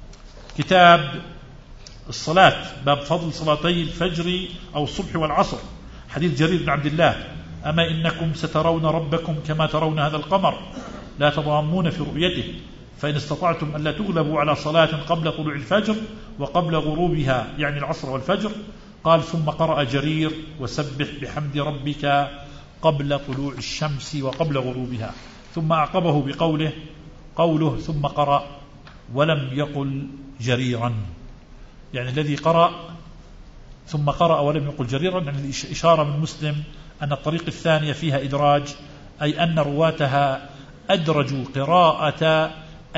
Speaker 1: كتاب الصلاة باب فضل صلاتي الفجر أو الصبح والعصر حديث جرير بن عبد الله أما إنكم سترون ربكم كما ترون هذا القمر لا تضامون في رؤيته فإن استطعتم ألا تغلبوا على صلاة قبل طلوع الفجر وقبل غروبها يعني العصر والفجر. قال ثم قرأ جرير وسبح بحمد ربك قبل طلوع الشمس وقبل غروبها. ثم أعقبه بقوله قوله ثم قرأ ولم يقل جريرا، يعني الذي قرأ ثم قرأ ولم يقل جريرا يعني إشارة من مسلم أن الطريق الثانية فيها إدراج، أي أن رواتها أدرجوا قراءة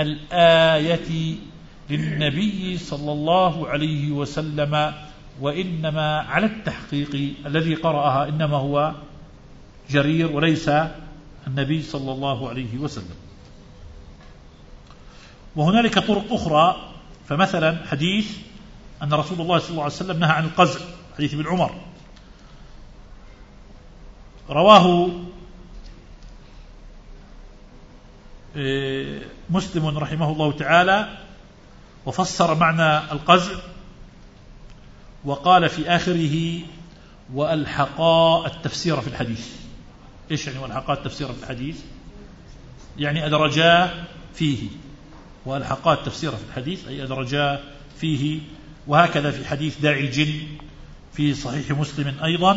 Speaker 1: الآية للنبي صلى الله عليه وسلم، وإنما على التحقيق الذي قرأها إنما هو جرير وليس النبي صلى الله عليه وسلم. وهنالك طرق أخرى، فمثلا حديث أن رسول الله صلى الله عليه وسلم نهى عن القزع حديث ابن عمر رواه مسلم رحمه الله تعالى وفسر معنى القزع وقال في آخره وألحقا التفسير في الحديث. إيش يعني وألحقا التفسير في الحديث؟ يعني أدرجا فيه، وألحقا التفسير في الحديث أي أدرجا فيه. وهكذا في حديث داعي الجن في صحيح مسلم أيضا.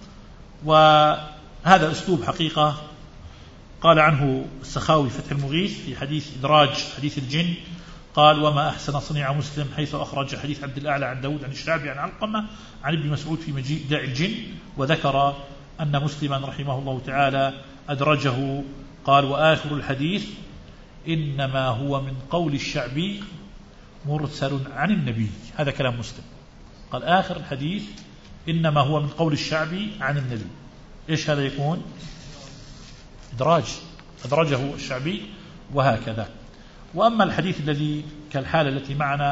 Speaker 1: وهذا أسلوب حقيقة قال عنه السخاوي فتح المغيث في حديث إدراج حديث الجن، قال وما أحسن صنيع مسلم حيث أخرج حديث عبد الأعلى عن داود عن الشعبي عن علقمة عن ابن مسعود في مجيء داعي الجن، وذكر أن مسلما رحمه الله تعالى أدرجه قال وآخر الحديث إنما هو من قول الشعبي مرسل عن النبي. هذا كلام مسلم، قال آخر الحديث إنما هو من قول الشعبي عن النبي. إيش هذا يكون؟ إدراج، أدرجه الشعبي وهكذا. وأما الحديث الذي كالحالة التي معنا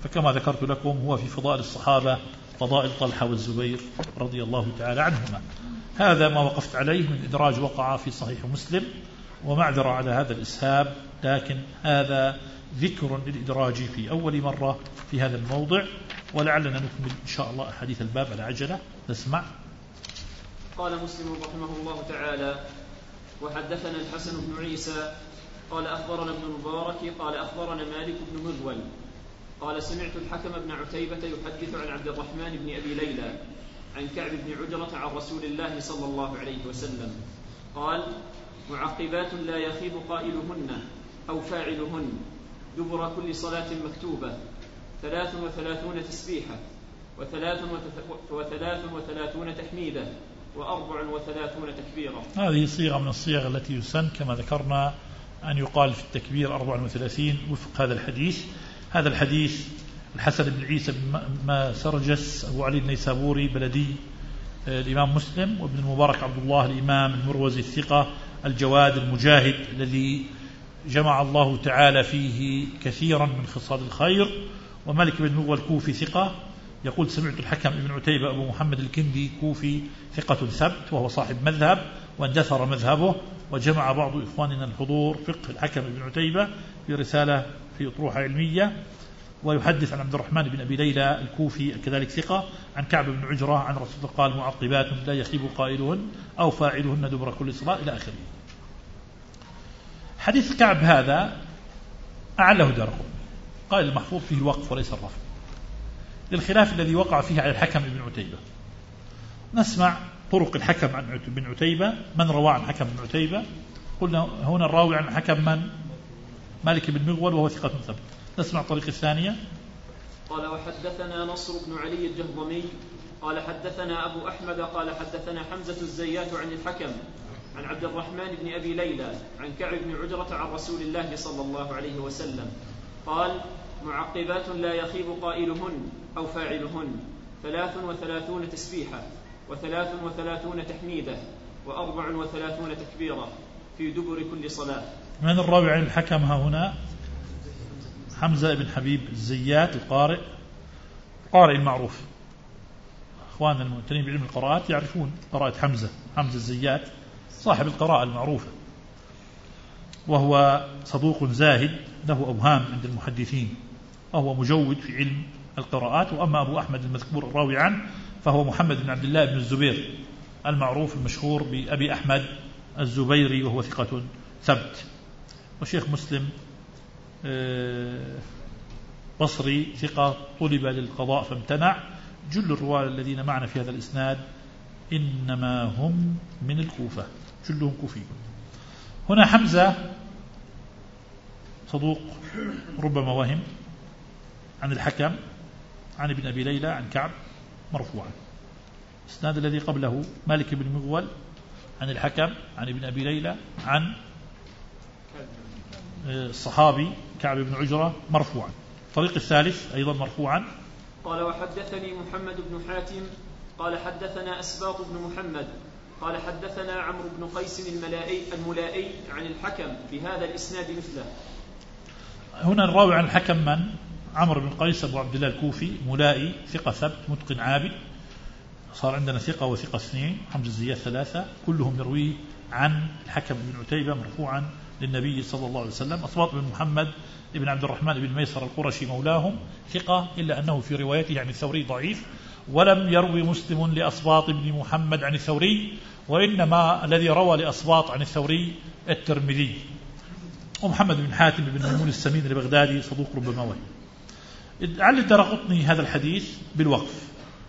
Speaker 1: فكما ذكرت لكم هو في فضائل الصحابة فضائل طلحة والزبير رضي الله تعالى عنهما. هذا ما وقفت عليه من إدراج وقع في صحيح مسلم، ومعذرة على هذا الإسهاب، لكن هذا ذكر للإدراج في أول مرة في هذا الموضع، ولعلنا نكمل إن شاء الله أحاديث الباب على عجلة. نسمع.
Speaker 2: قال مسلم رحمه الله تعالى: وحدثنا الحسن بن عيسى قال أخبرنا ابن المبارك قال أخبرنا مالك بن مغول قال سمعت الحكم بن عتيبة يحدث عن عبد الرحمن بن أبي ليلى عن كعب بن عجرة عن رسول الله صلى الله عليه وسلم قال: معقبات لا يخيب قائلهن أو فاعلهن دبر كل صلاة مكتوبة ثلاث وثلاثون تسبيحة وثلاث, وثلاث وثلاثون تحميدة وأربع وثلاثون تكبيرة.
Speaker 1: هذه صيغة من الصيغ التي يسن كما ذكرنا أن يقال في التكبير أربع وثلاثين وفق هذا الحديث. هذا الحديث الحسن بن عيسى بن ما سرجس أبو علي النيسابوري بلدي الإمام مسلم، وابن المبارك عبد الله الإمام المروزي الثقة الجواد المجاهد الذي جمع الله تعالى فيه كثيرا من خصال الخير، ومالك بن مغول كوفي ثقة. يقول سمعت الحكم بن عتيبة أبو محمد الكندي كوفي ثقة ثبت، وهو صاحب مذهب واندثر مذهبه، وجمع بعض إخواننا الحضور فقه الحكم بن عتيبة في رسالة في أطروحة علمية. ويحدث عن عبد الرحمن بن أبي ليلى الكوفي كذلك ثقة عن كعب بن عجرة عن رسول الله قال: معقبات لا يخيب قائلهن أو فاعلهن دبر كل صلاة إلى آخره. حديث كعب هذا أعله دارقطني، قال المحفوظ فيه الوقف وليس الرفع، للخلاف الذي وقع فيه على الحكم بن عتيبة. نسمع طرق الحكم عن بن عتيبة، من روى عن حكم بن عتيبة. قلنا هنا الراوي عن حكم من؟ مالك بن مغول وهو ثقة ثبت. نسمع الطريق الثانية.
Speaker 2: قال: وحدثنا نصر بن علي الجهضمي قال حدثنا أبو أحمد قال حدثنا حمزة الزيات عن الحكم عن عبد الرحمن بن أبي ليلى عن كعب بن عجرة عن رسول الله صلى الله عليه وسلم قال: معقبات لا يخيب قائلهن أو فاعلهن ثلاث وثلاثون تسبيحة وثلاث وثلاثون تحميدة وأربع وثلاثون تكبيرة في دبر كل صلاة.
Speaker 1: من الراوي عن الحكم ها هنا؟ حمزة بن حبيب الزيات القارئ، القارئ المعروف. أخواننا المعتنين بعلم القراءات يعرفون قراءة حمزة، حمزة الزيات صاحب القراءة المعروفة، وهو صدوق زاهد له أوهام عند المحدثين، وهو مجود في علم القراءات. وأما أبو أحمد المذكور الراوي عنه فهو محمد بن عبد الله بن الزبير المعروف المشهور بأبي أحمد الزبيري، وهو ثقة ثبت. وشيخ مسلم بصري ثقة طلب للقضاء فامتنع. جل الرواة الذين معنا في هذا الإسناد إنما هم من الكوفة، جلهم كوفي. هنا حمزة صدوق ربما وهم عن الحكم عن ابن أبي ليلى عن كعب مرفوعا. الإسناد الذي قبله مالك بن مغول عن الحكم عن ابن أبي ليلى عن الصحابي كعب بن عجرة مرفوعا. الطريق الثالث أيضا مرفوعا.
Speaker 2: قال: وحدثني محمد بن حاتم قال حدثنا أسباط بن محمد قال حدثنا عمرو بن قيس الملائي الملائي عن الحكم بهذا الإسناد مثله.
Speaker 1: هنا الراوي عن الحكم من؟ عمرو بن قيس أبو عبد الله الكوفي ملائي ثقة ثبت متقن عابد. صار عندنا ثقة وثقة اثنين، حمزة الزيات ثلاثة، كلهم يروي عن الحكم بن عتيبة مرفوعا للنبي صلى الله عليه وسلم. أسباط بن محمد ابن عبد الرحمن بن ميسر القرشي مولاهم ثقة، إلا أنه في روايته عن الثوري ضعيف، ولم يروي مسلم لأسباط بن محمد عن الثوري، وإنما الذي روى لأسباط عن الثوري الترمذي. ومحمد بن حاتم بن ميمون السمين البغدادي صدوق ربما وهم. علّ الدارقطني هذا الحديث بالوقف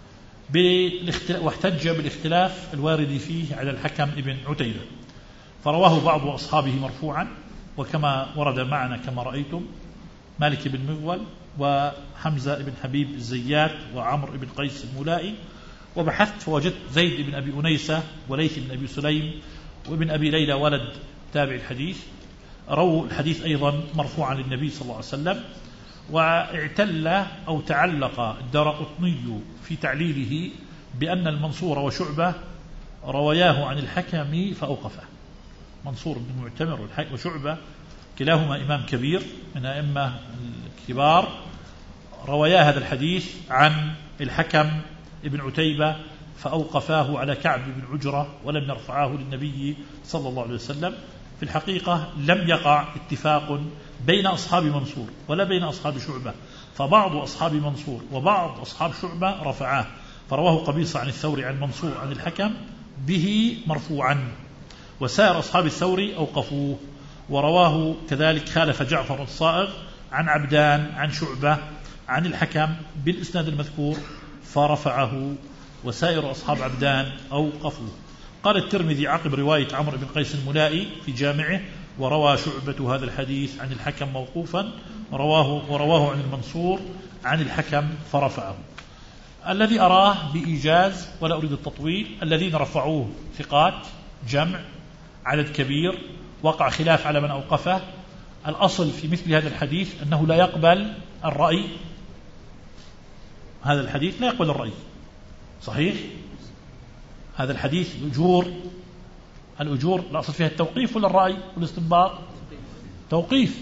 Speaker 1: واحتج بالاختلاف الوارد فيه على الحكم ابن عتيبة، فرواه بعض أصحابه مرفوعا، وكما ورد معنا كما رأيتم مالك بن مغول وحمزة بن حبيب الزيات وعمر بن قيس الملائي. وبحثت فوجدت زيد بن أبي أنيسة وليث بن أبي سليم وابن أبي ليلى ولد تابع الحديث رووا الحديث أيضا مرفوعا للنبي صلى الله عليه وسلم. واعتل أو تعلق الدارقطني في تعليله بأن المنصور وشعبة رواياه عن الحكم فأوقفه. منصور بن معتمر وشعبة كلاهما إمام كبير من أئمة الكبار، رويا هذا الحديث عن الحكم ابن عتيبة فأوقفاه على كعب بن عجرة ولم يرفعاه للنبي صلى الله عليه وسلم. في الحقيقة لم يقع اتفاق بين أصحاب منصور ولا بين أصحاب شعبة، فبعض أصحاب منصور وبعض أصحاب شعبة رفعاه، فرواه قبيصة عن الثوري عن منصور عن الحكم به مرفوعا، وسائر أصحاب الثوري أوقفوه. ورواه كذلك خالف جعفر الصائغ عن عبدان عن شعبة عن الحكم بالإسناد المذكور فرفعه، وسائر أصحاب عبدان أوقفوه. قال الترمذي عقب رواية عمرو بن قيس الملائي في جامعه: وروى شعبة هذا الحديث عن الحكم موقوفا ورواه, ورواه عن المنصور عن الحكم فرفعه. الذي أراه بإيجاز ولا أريد التطويل، الذين رفعوه ثقات جمع عدد كبير، وقع خلاف على من أوقفه. الأصل في مثل هذا الحديث أنه لا يقبل الرأي، هذا الحديث لا يقبل الرأي، صحيح؟ هذا الحديث الأجور الأجور الأصل فيها التوقيف ولا الرأي والاستنباط؟ توقيف،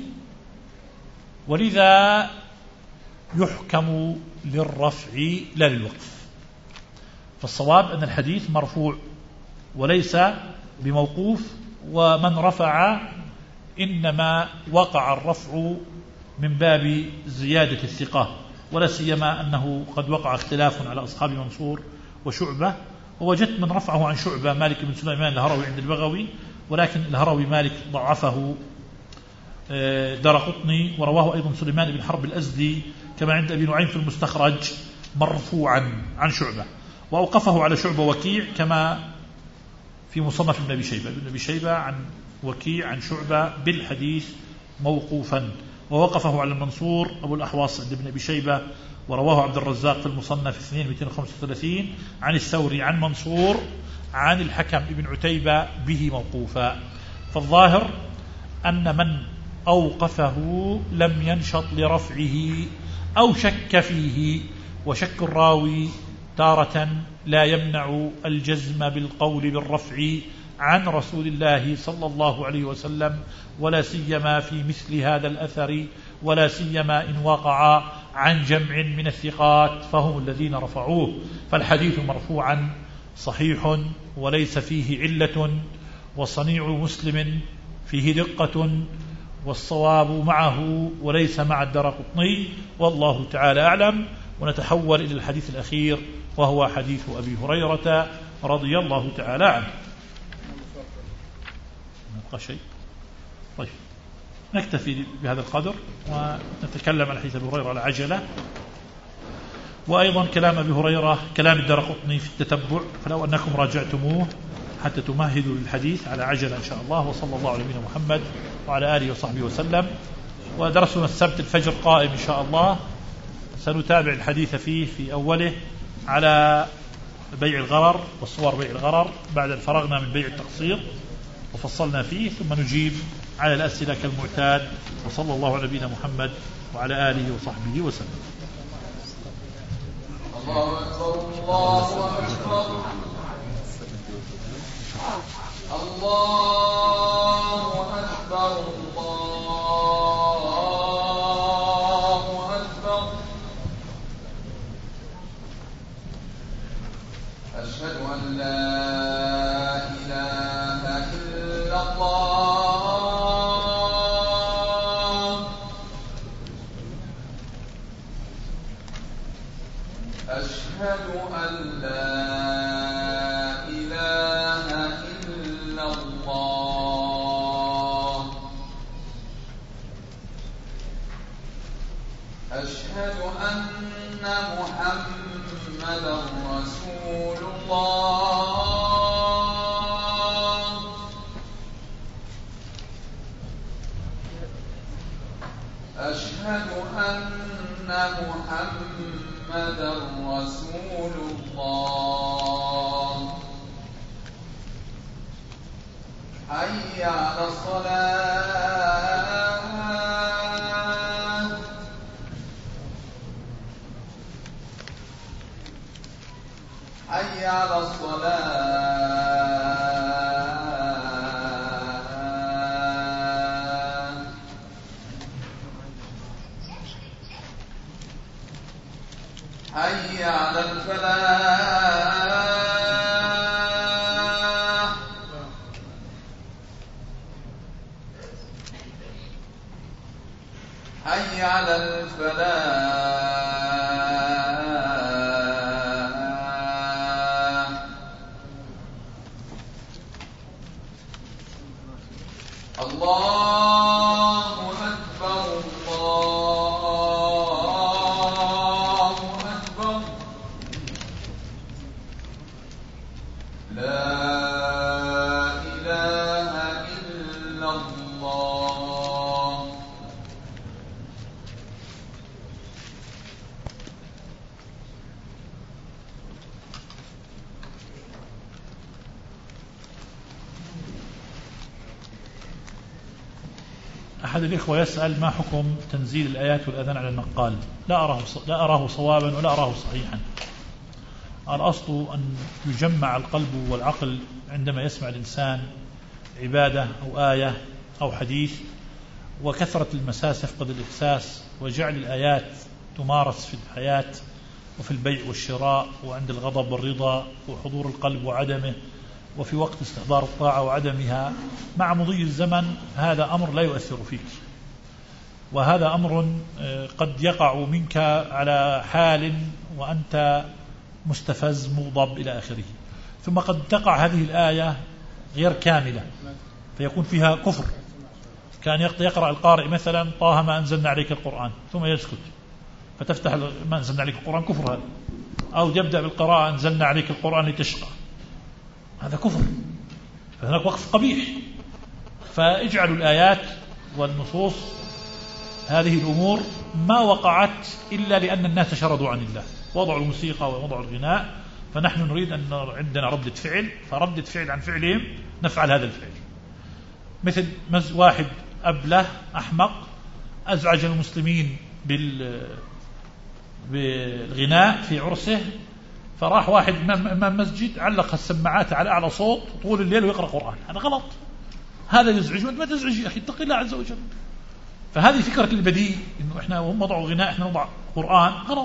Speaker 1: ولذا يحكم للرفع لا للوقف. فالصواب أن الحديث مرفوع وليس بموقوف، ومن رفع إنما وقع الرفع من باب زيادة الثقة، ولا سيما أنه قد وقع اختلاف على أصحاب منصور وشعبة. ووجدت من رفعه عن شعبة مالك بن سليمان الهروي عند البغوي، ولكن الهروي مالك ضعفه دارقطني، ورواه أيضا سليمان بن حرب الأزدي كما عند أبي نعيم في المستخرج مرفوعا عن شعبة، وأوقفه على شعبة وكيع كما في مصنف ابن أبي شيبة ابن أبي شيبة عن وكيع عن شعبة بالحديث موقوفا، ووقفه على المنصور أبو الأحواص عند ابن أبي شيبة، ورواه عبد الرزاق في المصنف اثنين مئتين وخمسة وثلاثين عن الثوري عن منصور عن الحكم ابن عتيبة به موقوفا. فالظاهر أن من أوقفه لم ينشط لرفعه أو شك فيه، وشك الراوي تارة لا يمنع الجزم بالقول بالرفع عن رسول الله صلى الله عليه وسلم، ولا سيما في مثل هذا الأثر، ولا سيما إن وقع عن جمع من الثقات فهم الذين رفعوه. فالحديث مرفوعا صحيح وليس فيه علة، وصنيع مسلم فيه دقة، والصواب معه وليس مع الدارقطني، والله تعالى أعلم. ونتحول إلى الحديث الأخير وهو حديث أبي هريرة رضي الله تعالى عنه. نبقى شيء؟ طيب نكتفي بهذا القدر ونتكلم عن حديث أبي هريرة على عجلة، وأيضا كلام أبي هريرة كلام الدارقطني في التتبع، فلو أنكم راجعتموه حتى تمهدوا للحديث على عجلة إن شاء الله. وصلى الله على نبينا محمد وعلى آله وصحبه وسلم. ودرسنا السبت الفجر قائم إن شاء الله، سنتابع الحديث فيه في أوله على بيع الغرر والصور بيع الغرر بعد أن فرغنا من بيع التقسيط وفصلنا فيه، ثم نجيب على الأسئلة كالمعتاد. وصلى الله على نبينا محمد وعلى آله وصحبه وسلم.
Speaker 3: الله أكبر الله أكبر الله أكبر الله أكبر. أشهد أن لا إله إلا الله. أشهد أن لا أشهد أن محمدا رسول الله. أشهد أن محمدا رسول الله. حي على الصلاة. حي على الصلاة. حي على الفلاح حي على الفلاح الله أكبر الله أكبر لا إله إلا الله.
Speaker 1: أحد الإخوة يسأل: ما حكم تنزيل الآيات والأذان على النقال؟ لا أراه لا أراه صوابا ولا أراه صحيحا. الأصل أن يجمع القلب والعقل عندما يسمع الإنسان عبادة أو آية أو حديث، وكثرة المساس يفقد الإحساس، وجعل الآيات تمارس في الحياة وفي البيع والشراء وعند الغضب والرضا وحضور القلب وعدمه وفي وقت استحضار الطاعة وعدمها مع مضي الزمن. هذا أمر لا يؤثر فيك، وهذا أمر قد يقع منك على حال وأنت مستفز مغضب إلى آخره. ثم قد تقع هذه الآية غير كاملة فيكون فيها كفر. كان يقرأ القارئ مثلا: طه ما أنزلنا عليك القرآن، ثم يسكت فتفتح ما أنزلنا عليك القرآن، كفر هذا. أو يبدأ بالقراءة: أنزلنا عليك القرآن لتشقى، هذا كفر، فهناك وقف قبيح. فاجعلوا الآيات والنصوص هذه الأمور ما وقعت إلا لأن الناس شردوا عن الله، وضعوا الموسيقى ووضعوا الغناء، فنحن نريد أن عندنا ردة فعل، فردة فعل عن فعلهم نفعل هذا الفعل. مثل واحد أبله أحمق أزعج المسلمين بالغناء في عرسه، فراح واحد امام مسجد علق السماعات على اعلى صوت طول الليل ويقرا قران. هذا غلط، هذا يزعج، وانت ما تزعج يا اخي، اتق الله عز وجل. فهذه فكره البديهي انه احنا وهم وضعوا غناء احنا نضع قران، غلط.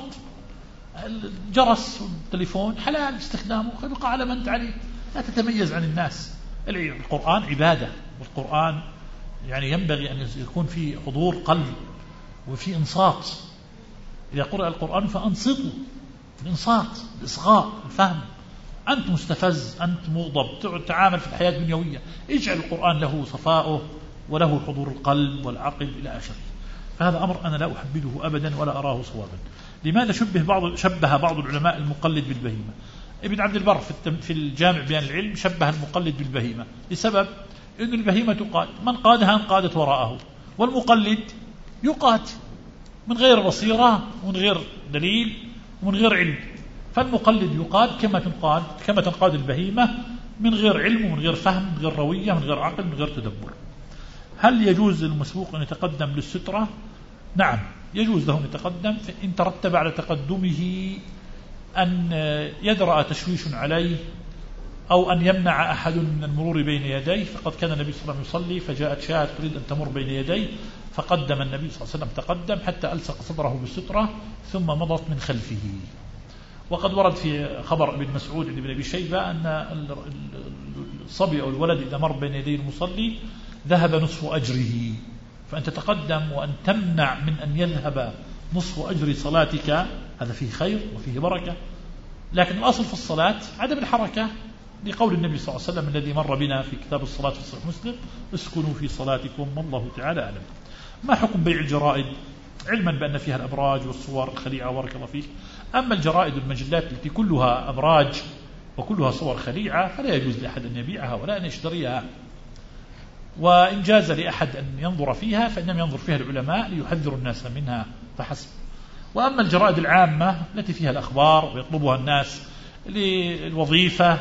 Speaker 1: الجرس والتليفون حلال استخدامه، يبقى على ما انت عليه، لا تتميز عن الناس. القران عباده، والقران يعني ينبغي ان يكون في حضور قلب وفي انصات. اذا قرأ القران فانصتوا، الإنصات، الإصغاء، الفهم. أنت مستفز، أنت مغضب، تعامل في الحياة الدنيوية، اجعل القرآن له صفاؤه وله حضور القلب والعقل إلى آخره. فهذا أمر أنا لا أحبده أبدا ولا أراه صوابا. لماذا شبه بعض شبه بعض العلماء المقلد بالبهيمة؟ ابن عبد البر في الجامع بيان العلم شبه المقلد بالبهيمة، لسبب أن البهيمة تقاد، من قادها انقادت وراءه، والمقلد يقاد من غير بصيرة ومن غير دليل ومن غير علم. فالمقلد يقاد كما تنقاد كما تنقاد البهيمة، من غير علم ومن غير فهم، من غير روية، من غير عقل، من غير تدبر. هل يجوز للمسبوق أن يتقدم للسترة؟ نعم، يجوز له أن يتقدم إن ترتب على تقدمه أن يدرأ تشويش عليه أو أن يمنع أحد من المرور بين يديه. فقد كان النبي صلى الله عليه وسلم يصلي فجاءت شاة تريد أن تمر بين يديه، فقدم النبي صلى الله عليه وسلم، تقدم حتى ألصق صدره بالسترة ثم مضت من خلفه. وقد ورد في خبر ابن مسعود بن أبي شيبة أن الصبي أو الولد إذا مر بين يدي المصلي ذهب نصف أجره. فأن تتقدم وأن تمنع من أن يذهب نصف أجر صلاتك هذا فيه خير وفيه بركة. لكن الأصل في الصلاة عدم الحركة، لقول النبي صلى الله عليه وسلم الذي مر بنا في كتاب الصلاة في صحيح مسلم: اسكنوا في صلاتكم والله تعالى أعلم. ما حكم بيع الجرائد؟ علما بأن فيها الأبراج والصور الخليعة بارك الله فيك. أما الجرائد والمجلات التي كلها أبراج وكلها صور خليعة فلا يجوز لأحد أن يبيعها ولا أن يشتريها. وإن جاز لأحد أن ينظر فيها فإنما ينظر فيها العلماء ليحذروا الناس منها فحسب. وأما الجرائد العامة التي فيها الأخبار ويطلبها الناس للوظيفة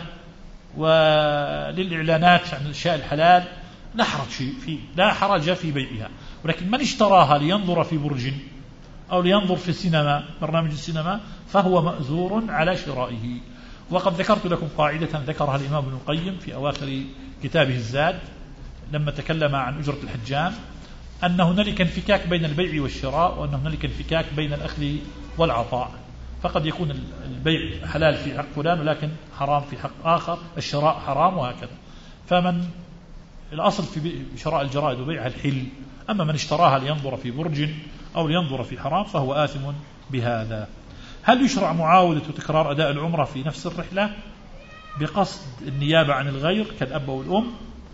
Speaker 1: وللإعلانات عن الأشياء الحلال لا حرج في لا حرج في بيعها. ولكن من اشتراها لينظر في برج أو لينظر في السينما، برنامج السينما، فهو مأزور على شرائه. وقد ذكرت لكم قاعدة ذكرها الإمام ابن القيم في أواخر كتابه الزاد لما تكلم عن أجرة الحجام، أن هنالك انفكاك بين البيع والشراء، وأن هنالك انفكاك بين الأخذ والعطاء. فقد يكون البيع حلال في حق فلان ولكن حرام في حق آخر، الشراء حرام وهكذا. فمن الأصل في شراء الجرائد وبيعها الحل، أما من اشتراها لينظر في برج أو لينظر في حرام فهو آثم بهذا. هل يشرع معاودة وتكرار أداء العمرة في نفس الرحلة بقصد النيابة عن الغير كالأب والأم؟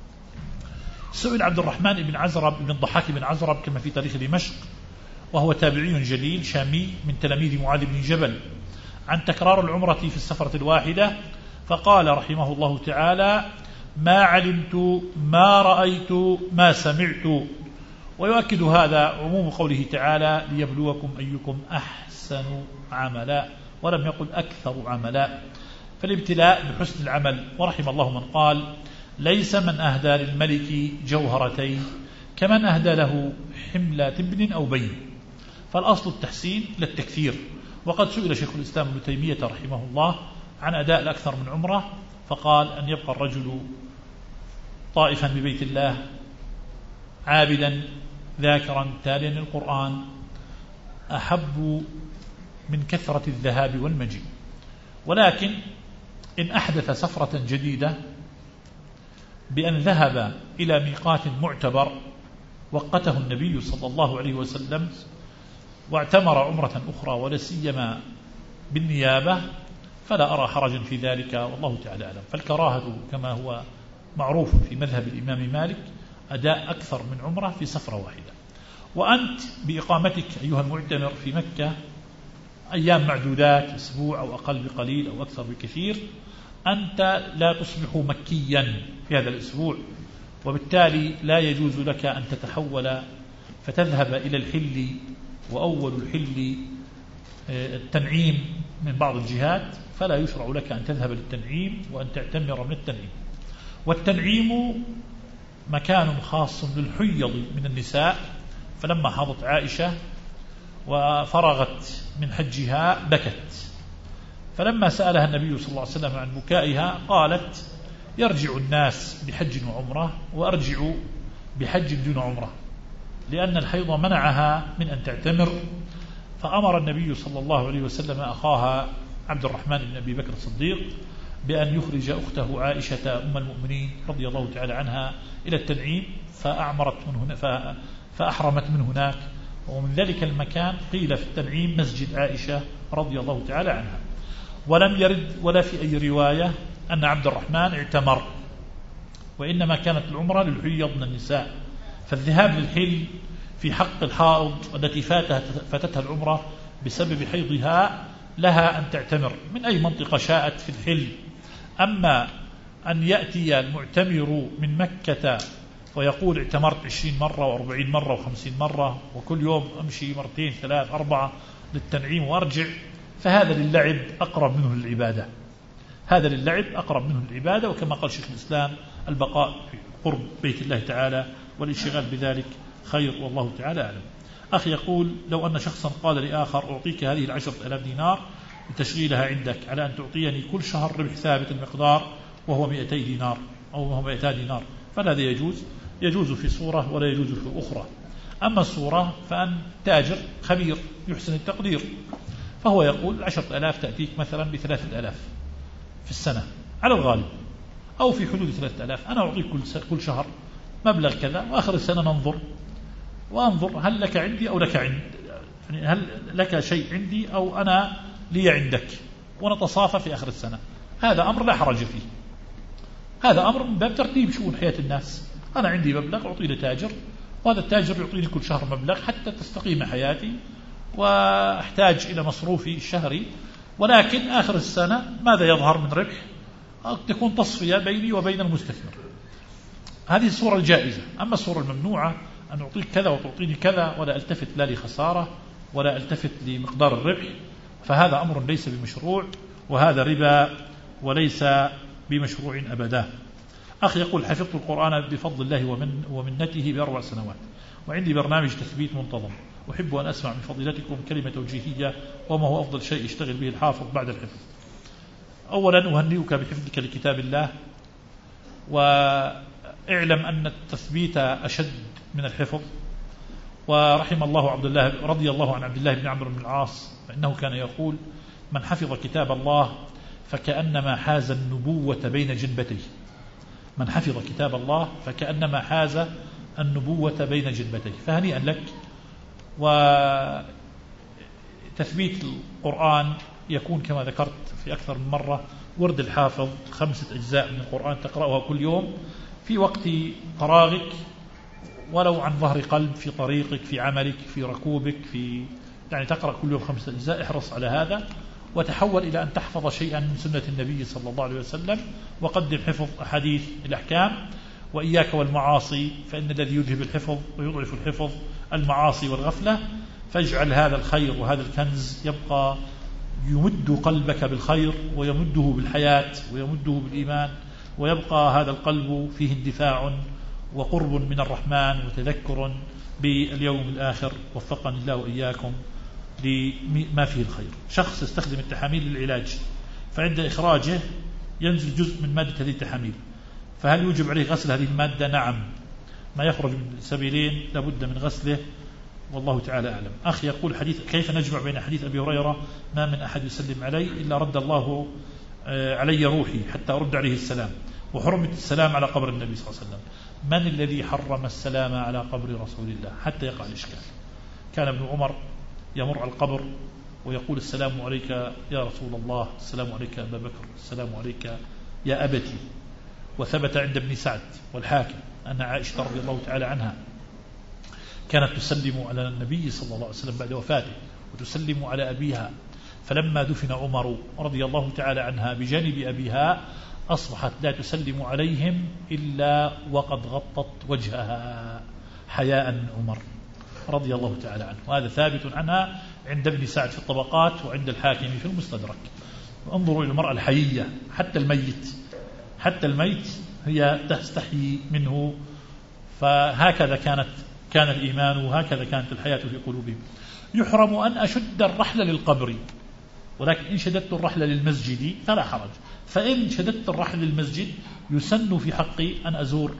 Speaker 1: سئل عبد الرحمن بن عزرب بن الضحاك بن عزرب كما في تاريخ دمشق، وهو تابعي جليل شامي من تلاميذ معاذ بن جبل، عن تكرار العمرة في السفرة الواحدة، فقال رحمه الله تعالى: ما علمت ما رأيت ما سمعت. ويؤكد هذا عموم قوله تعالى: ليبلوكم أيكم أحسن عملا، ولم يقل أكثر عملا، فالابتلاء بحسن العمل. ورحم الله من قال: ليس من أهدى للملك جوهرتين كمن أهدى له حملة ابن أو بين، فالأصل التحسين للتكثير. وقد سئل شيخ الإسلام ابن تيمية رحمه الله عن أداء الأكثر من عمرة، فقال: أن يبقى الرجل طائفا ببيت الله عابدا ذاكرا تاليا للقرآن أحب من كثرة الذهاب والمجيء. ولكن إن أحدث سفرة جديدة بأن ذهب إلى ميقات معتبر وقته النبي صلى الله عليه وسلم واعتمر عمرة أخرى ولا سيما بالنيابة، فلا أرى حرجا في ذلك، والله تعالى أعلم. فالكراهة كما هو معروف في مذهب الإمام مالك أداء أكثر من عمرة في سفرة واحدة. وأنت بإقامتك أيها المعتمر في مكة أيام معدودات، أسبوع أو أقل بقليل أو أكثر بكثير، أنت لا تصبح مكيا في هذا الأسبوع، وبالتالي لا يجوز لك أن تتحول فتذهب إلى الحل، وأول الحل التنعيم من بعض الجهات، فلا يشرع لك أن تذهب للتنعيم وأن تعتمر من التنعيم. والتنعيم مكان خاص للحيض من النساء، فلما حاضت عائشة وفرغت من حجها بكت، فلما سألها النبي صلى الله عليه وسلم عن بكائها قالت: يرجع الناس بحج وعمرة وأرجع بحج دون عمرة، لأن الحيض منعها من أن تعتمر. فأمر النبي صلى الله عليه وسلم أخاها عبد الرحمن بن أبي بكر الصديق بأن يخرج أخته عائشة أم المؤمنين رضي الله تعالى عنها إلى التنعيم، فأعمرت من هنا فأحرمت من هناك. ومن ذلك المكان قيل في التنعيم مسجد عائشة رضي الله تعالى عنها. ولم يرد ولا في أي رواية أن عبد الرحمن اعتمر، وإنما كانت العمرة للحيض من النساء، فالذهاب للحل في حق الحائض التي فاتتها العمرة بسبب حيضها لها أن تعتمر من أي منطقة شاءت في الحل. أما أن يأتي المعتمر من مكة ويقول اعتمرت عشرين مرة وأربعين مرة وخمسين مرة وكل يوم أمشي مرتين ثلاث أربعة للتنعيم وأرجع، فهذا للعب أقرب منه للعبادة، هذا للعب أقرب منه للعبادة. وكما قال شيخ الإسلام: البقاء في قرب بيت الله تعالى والانشغال بذلك خير، والله تعالى أعلم. أخي يقول: لو أن شخصا قال لآخر: أعطيك هذه العشرة ألاف دينار لتشغيلها عندك على أن تعطيني كل شهر ربح ثابت المقدار وهو مئتي دينار أو وهو مئتا دينار، فهذا يجوز، يجوز في صورة ولا يجوز في أخرى. أما الصورة فأن تاجر خبير يحسن التقدير، فهو يقول: عشرة ألاف تأتيك مثلا بثلاثة ألاف في السنة على الغالب، أو في حدود ثلاثة ألاف، أنا أعطيك كل شهر مبلغ كذا، وآخر السنة ننظر وأنظر هل لك عندي أو لك عند، يعني هل لك شيء عندي أو أنا لي عندك، ونتصافى في آخر السنة. هذا أمر لا حرج فيه، هذا أمر من باب ترتيب شؤون حياة الناس. أنا عندي مبلغ أعطي لتاجر، وهذا التاجر يعطيني كل شهر مبلغ حتى تستقيم حياتي وأحتاج إلى مصروفي الشهري، ولكن آخر السنة ماذا يظهر من ربح تكون تصفية بيني وبين المستثمر. هذه الصورة الجائزة. أما الصورة الممنوعة أن أعطيك كذا وتعطيني كذا ولا ألتفت لا لخسارة ولا ألتفت لمقدار الربح، فهذا أمر ليس بمشروع، وهذا ربا وليس بمشروع أبدا. أخي يقول: حفظت القرآن بفضل الله ومن ومنته بأربع سنوات، وعندي برنامج تثبيت منتظم، أحب أن أسمع من فضيلتكم كلمة توجيهية، وما هو أفضل شيء يشتغل به الحافظ بعد الحفظ؟ أولا أهنئك بحفظك لكتاب الله، واعلم أن التثبيت أشد من الحفظ. ورحم الله عبد الله رضي الله عن عبد الله بن عمرو بن العاص، فإنه كان يقول: من حفظ كتاب الله فكأنما حاز النبوة بين جنبتيه. من حفظ كتاب الله فكأنما حاز النبوة بين جنبتيه، فهنيئا لك. وتثبيت القرآن يكون كما ذكرت في أكثر من مرة ورد الحافظ، خمسة أجزاء من القرآن تقرأها كل يوم في وقت فراغك، ولو عن ظهر قلب، في طريقك، في عملك، في ركوبك، في يعني تقرأ كل يوم خمسة أجزاء. احرص على هذا، وتحول إلى أن تحفظ شيئا من سنة النبي صلى الله عليه وسلم، وقدم حفظ أحاديث الأحكام. وإياك والمعاصي، فإن الذي يذهب الحفظ ويضعف الحفظ المعاصي والغفلة. فاجعل هذا الخير وهذا الكنز يبقى يمد قلبك بالخير، ويمده بالحياة، ويمده بالإيمان، ويبقى هذا القلب فيه اندفاع وقرب من الرحمن وتذكر باليوم الآخر. وفقني الله وإياكم لما فيه الخير. شخص يستخدم التحاميل للعلاج، فعند إخراجه ينزل جزء من مادة هذه التحاميل، فهل يوجب عليه غسل هذه المادة؟ نعم، ما يخرج من سبيلين لابد من غسله، والله تعالى أعلم. أخي يقول حديث كيف نجمع بين حديث أبي هريرة ما من أحد يسلم علي إلا رد الله علي روحي حتى أرد عليه السلام، وحرمة السلام على قبر النبي صلى الله عليه وسلم. من الذي حرم السلام على قبر رسول الله حتى يقع الإشكال؟ كان ابن عمر يمر على القبر ويقول السلام عليك يا رسول الله، السلام عليك يا أبا بكر، السلام عليك يا أبتي. وثبت عند ابن سعد والحاكم أن عائشة رضي الله تعالى عنها كانت تسلم على النبي صلى الله عليه وسلم بعد وفاته، وتسلم على أبيها، فلما دفن عمر رضي الله تعالى عنها بجانب أبيها أصبحت لا تسلم عليهم إلا وقد غطت وجهها حياء من عمر رضي الله تعالى عنه. وهذا ثابت عنها عند ابن سعد في الطبقات وعند الحاكم في المستدرك. انظروا إلى المرأة الحيية، حتى الميت حتى الميت هي تستحي منه. فهكذا كانت كان الإيمان، وهكذا كانت الحياة في قلوبهم. يحرم أن أشد الرحل للقبر، ولكن إن شددت الرحل للمسجد فلا حرج. فإن شددت الرحل للمسجد يسن في حقي أن أزور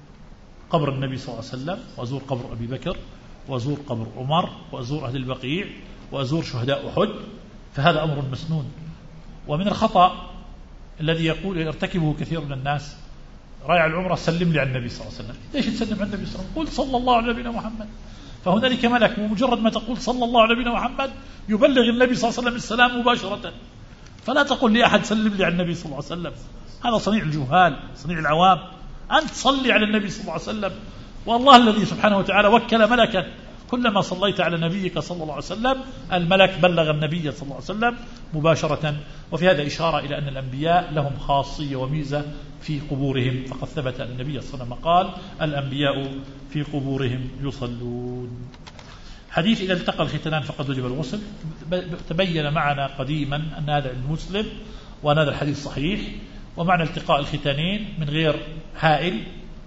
Speaker 1: قبر النبي صلى الله عليه وسلم، وأزور قبر أبي بكر، وأزور قبر عمر، وأزور أهل البقيع، وأزور شهداء أحد، فهذا أمر مسنون. ومن الخطأ الذي يقول يرتكبه كثير من الناس، رايع العمرة سلم لي على النبي صلى الله عليه وسلم. ليش تسلم على النبي صلى الله عليه وسلم؟ قل صلى الله على نبينا محمد. فهنالك ملك ومجرد ما تقول صلى الله على نبينا محمد يبلغ النبي صلى الله عليه وسلم السلام مباشرة. فلا تقل لأحد سلم لي على النبي صلى الله عليه وسلم، هذا صنيع الجهال، صنيع العوام. أنت صلي على النبي صلى الله عليه وسلم، والله الذي سبحانه وتعالى وكل ملكا كلما صليت على نبيك صلى الله عليه وسلم الملك بلغ النبي صلى الله عليه وسلم مباشرة. وفي هذا إشارة إلى أن الأنبياء لهم خاصية وميزة في قبورهم، فقد ثبت أن النبي صلى الله عليه وسلم قال الأنبياء في قبورهم يصلون. حديث إذا التقى الختانان فقد وجب الغسل، تبين معنا قديما أن هذا المسلم وأن هذا الحديث صحيح. ومعنى التقاء الختانين من غير حائل،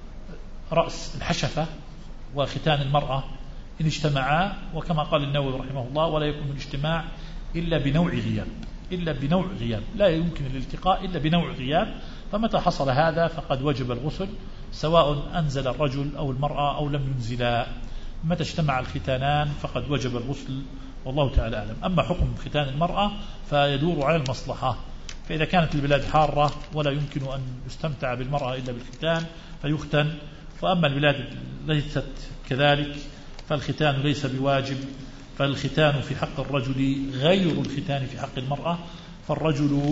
Speaker 1: رأس الحشفة وختان المرأة إن اجتمعا، وكما قال النووي رحمه الله ولا يكون الاجتماع إلا بنوع غياب، إلا بنوع غياب، لا يمكن الالتقاء إلا بنوع غياب. فمتى حصل هذا فقد وجب الغسل، سواء أنزل الرجل أو المرأة أو لم ينزلا. متى اجتمع الختانان فقد وجب الغسل، والله تعالى أعلم. أما حكم ختان المرأة فيدور على المصلحة، فإذا كانت البلاد حارة ولا يمكن أن يستمتع بالمرأة إلا بالختان فيختن، وأما البلاد ليست كذلك فالختان ليس بواجب. فالختان في حق الرجل غير الختان في حق المرأة، فالرجل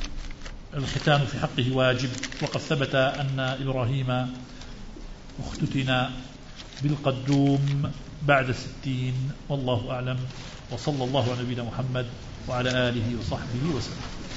Speaker 1: الختان في حقه واجب. وقد ثبت أن إبراهيم اختتن بالقدوم بعد ستين، والله أعلم. وصلى الله على نبينا محمد وعلى آله وصحبه وسلم.